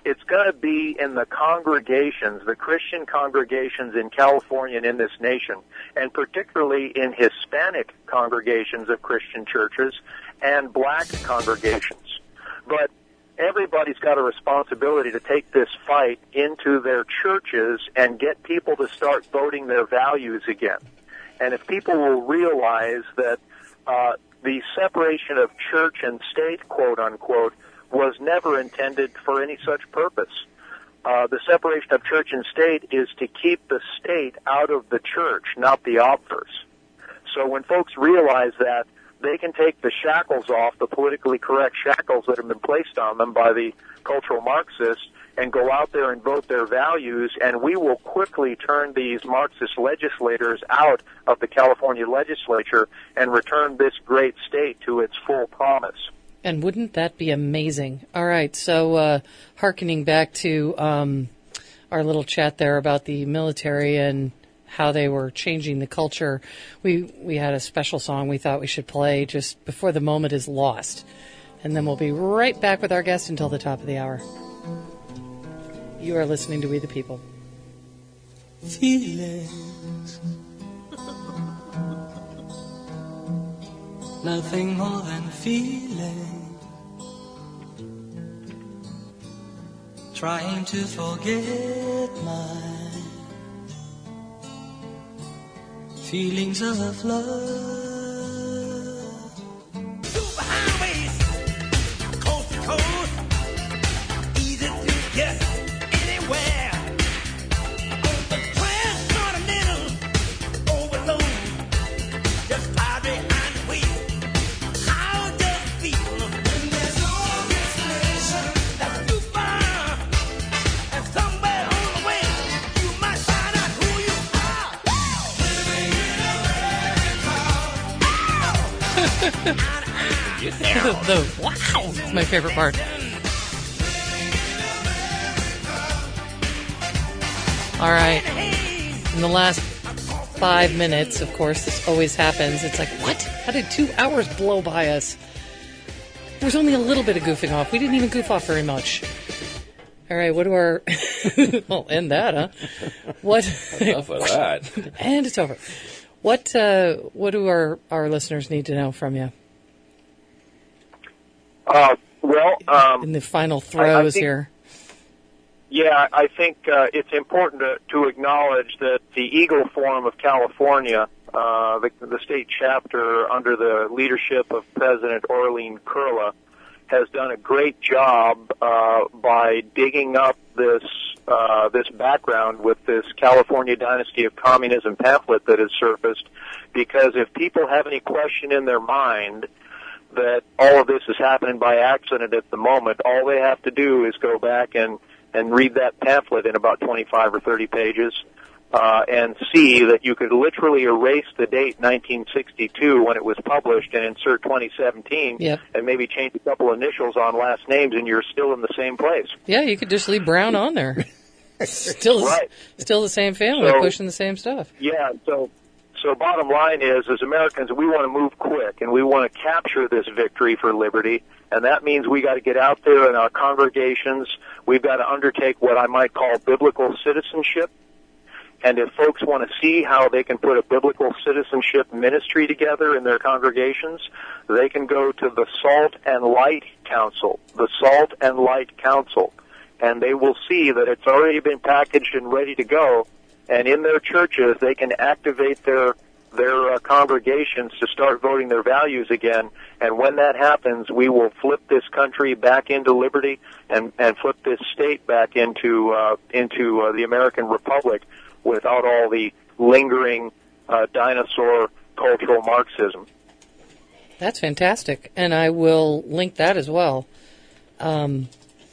it's going to be in the congregations, the Christian congregations in California and in this nation, and particularly in Hispanic congregations of Christian churches and black congregations. But everybody's got a responsibility to take this fight into their churches and get people to start voting their values again. And if people will realize that uh, the separation of church and state, quote unquote, was never intended for any such purpose. Uh, the separation of church and state is to keep the state out of the church, not the obverse. So when folks realize that, they can take the shackles off, the politically correct shackles that have been placed on them by the cultural Marxists, and go out there and vote their values, and we will quickly turn these Marxist legislators out of the California legislature and return this great state to its full promise.
And wouldn't that be amazing? All right, so uh, hearkening back to um, our little chat there about the military and how they were changing the culture, we we had a special song we thought we should play just before the moment is lost. And then we'll be right back with our guest until the top of the hour. You are listening to We the People.
Feelings, nothing more than feeling, trying to forget my feelings of love.
Super highways, coast to coast, easy to get anywhere. On the transcontinental overload, just fly behind the wheel. How does it feel when there's no destination that's too far? And somewhere on the way, you might find out who you are. Living in America.
The wow is my favorite part. All right. In the last five minutes, of course, this always happens. It's like, what? How did two hours blow by us? There was only a little bit of goofing off. We didn't even goof off very much. All right, what do our... well, end that, huh? What?
Enough of that.
And it's over. What uh, What do our, our listeners need to know from you?
Uh, well, um,
in the final
I- I
throes
think-
here.
Yeah, I think uh, it's important to, to acknowledge that the Eagle Forum of California, uh, the, the state chapter under the leadership of President Orlene Kurla, has done a great job uh, by digging up this uh, this background with this California Dynasty of Communism pamphlet that has surfaced. Because if people have any question in their mind that all of this is happening by accident at the moment, all they have to do is go back and and read that pamphlet in about twenty-five or thirty pages, uh, and see that you could literally erase the date nineteen sixty-two when it was published and insert twenty seventeen,
Yep.
and maybe change a couple initials on last names, and you're still in the same place.
Yeah, you could just leave Brown on there. Still,
Right.
still the same family,
So-
pushing the same stuff.
Yeah, so so bottom line is, as Americans, we want to move quick, and we want to capture this victory for liberty, and that means we got to get out there in our congregations. We've got to undertake what I might call biblical citizenship. And if folks want to see how they can put a biblical citizenship ministry together in their congregations, they can go to the Salt and Light Council, the Salt and Light Council, and they will see that it's already been packaged and ready to go. And in their churches, they can activate their their uh, congregations to start voting their values again. And when that happens, we will flip this country back into liberty and, and flip this state back into uh, into uh, the American Republic without all the lingering uh, dinosaur cultural Marxism.
That's fantastic, and I will link that as well. Um,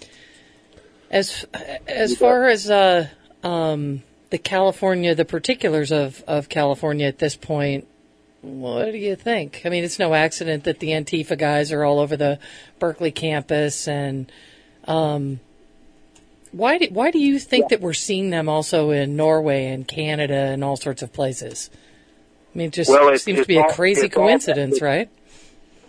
as as far as uh, um, the California, the particulars of, of California at this point, what do you think? I mean, it's no accident that the Antifa guys are all over the Berkeley campus, and um, why do, why do you think that we're seeing them also in Norway and Canada and all sorts of places? I mean, it just
Well, it-
seems to
it's
be a
all-
crazy
it's all-
coincidence, right?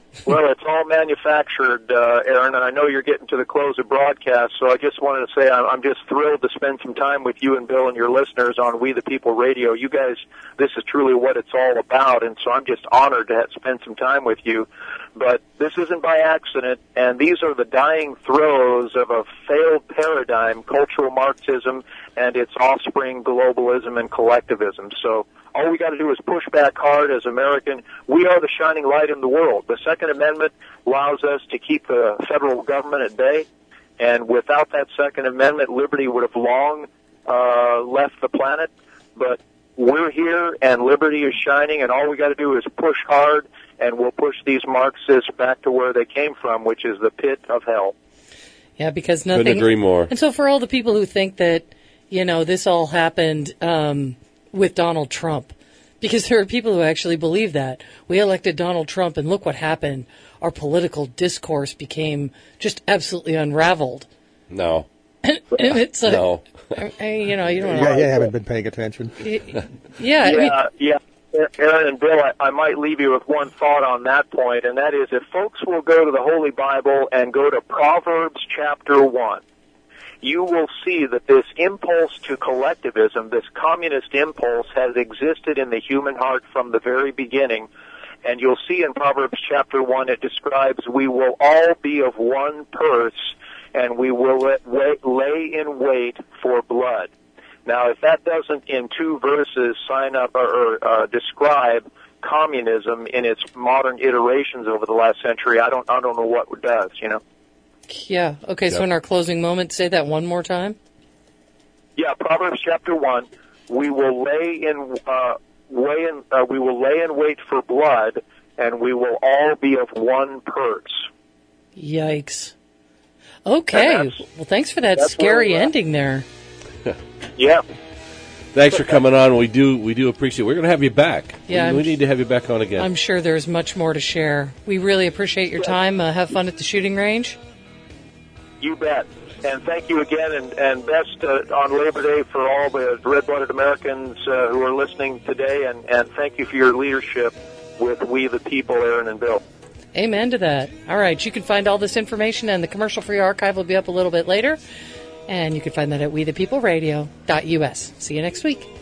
Well, it's all manufactured, uh, Aaron, and I know you're getting to the close of broadcast, so I just wanted to say I'm, I'm just thrilled to spend some time with you and Bill and your listeners on We the People Radio. You guys, this is truly what it's all about, and so I'm just honored to have, spend some time with you. But this isn't by accident, and these are the dying throes of a failed paradigm, cultural Marxism, and its offspring, globalism and collectivism. So all we got to do is push back hard as American. We are the shining light in the world. The Second Amendment allows us to keep the federal government at bay, and without that Second Amendment, liberty would have long uh, left the planet. But we're here, and liberty is shining, and all we got to do is push hard, and we'll push these Marxists back to where they came from, which is the pit of hell.
Yeah, because nothing.
Couldn't agree more.
And so, for all the people who think that, you know, this all happened um, with Donald Trump, because there are people who actually believe that we elected Donald Trump, and look what happened. Our political discourse became just absolutely unraveled.
No.
And it's a,
no.
I, I, you know, you don't
Yeah,
know.
you haven't been paying attention.
Yeah,
Yeah,
I mean,
yeah. Aaron and Bill, I, I might leave you with one thought on that point, and that is if folks will go to the Holy Bible and go to Proverbs chapter one, you will see that this impulse to collectivism, this communist impulse, has existed in the human heart from the very beginning. And you'll see in Proverbs chapter one, it describes, we will all be of one purse, and we will let, wait, lay in wait for blood. Now, if that doesn't, in two verses, sign up or, or uh, describe communism in its modern iterations over the last century, I don't, I don't know what does. You know.
yeah. Okay. So,
Yep.
in our closing moment, say that one more time.
Yeah, Proverbs chapter one. We will lay in, uh, weigh in, uh, we will lay in wait for blood, and we will all be of one purse.
Yikes. Okay.
And that's-
Well, thanks for that
that's where
scary
we're at.
ending there.
Yeah.
Thanks for coming on. We do we do appreciate it. We're going to have you back.
Yeah,
we,
I'm-
we need to have you back on again.
I'm sure there's much more to share. We really appreciate your time. Uh, have fun at the shooting range.
You bet. And thank you again, and, and best uh, on Labor Day for all the red-blooded Americans uh, who are listening today, and, and thank you for your leadership with We the People, Aaron and Bill.
Amen to that. All right. You can find all this information, and the commercial-free archive will be up a little bit later. And you can find that at we the people radio dot u s. See you next week.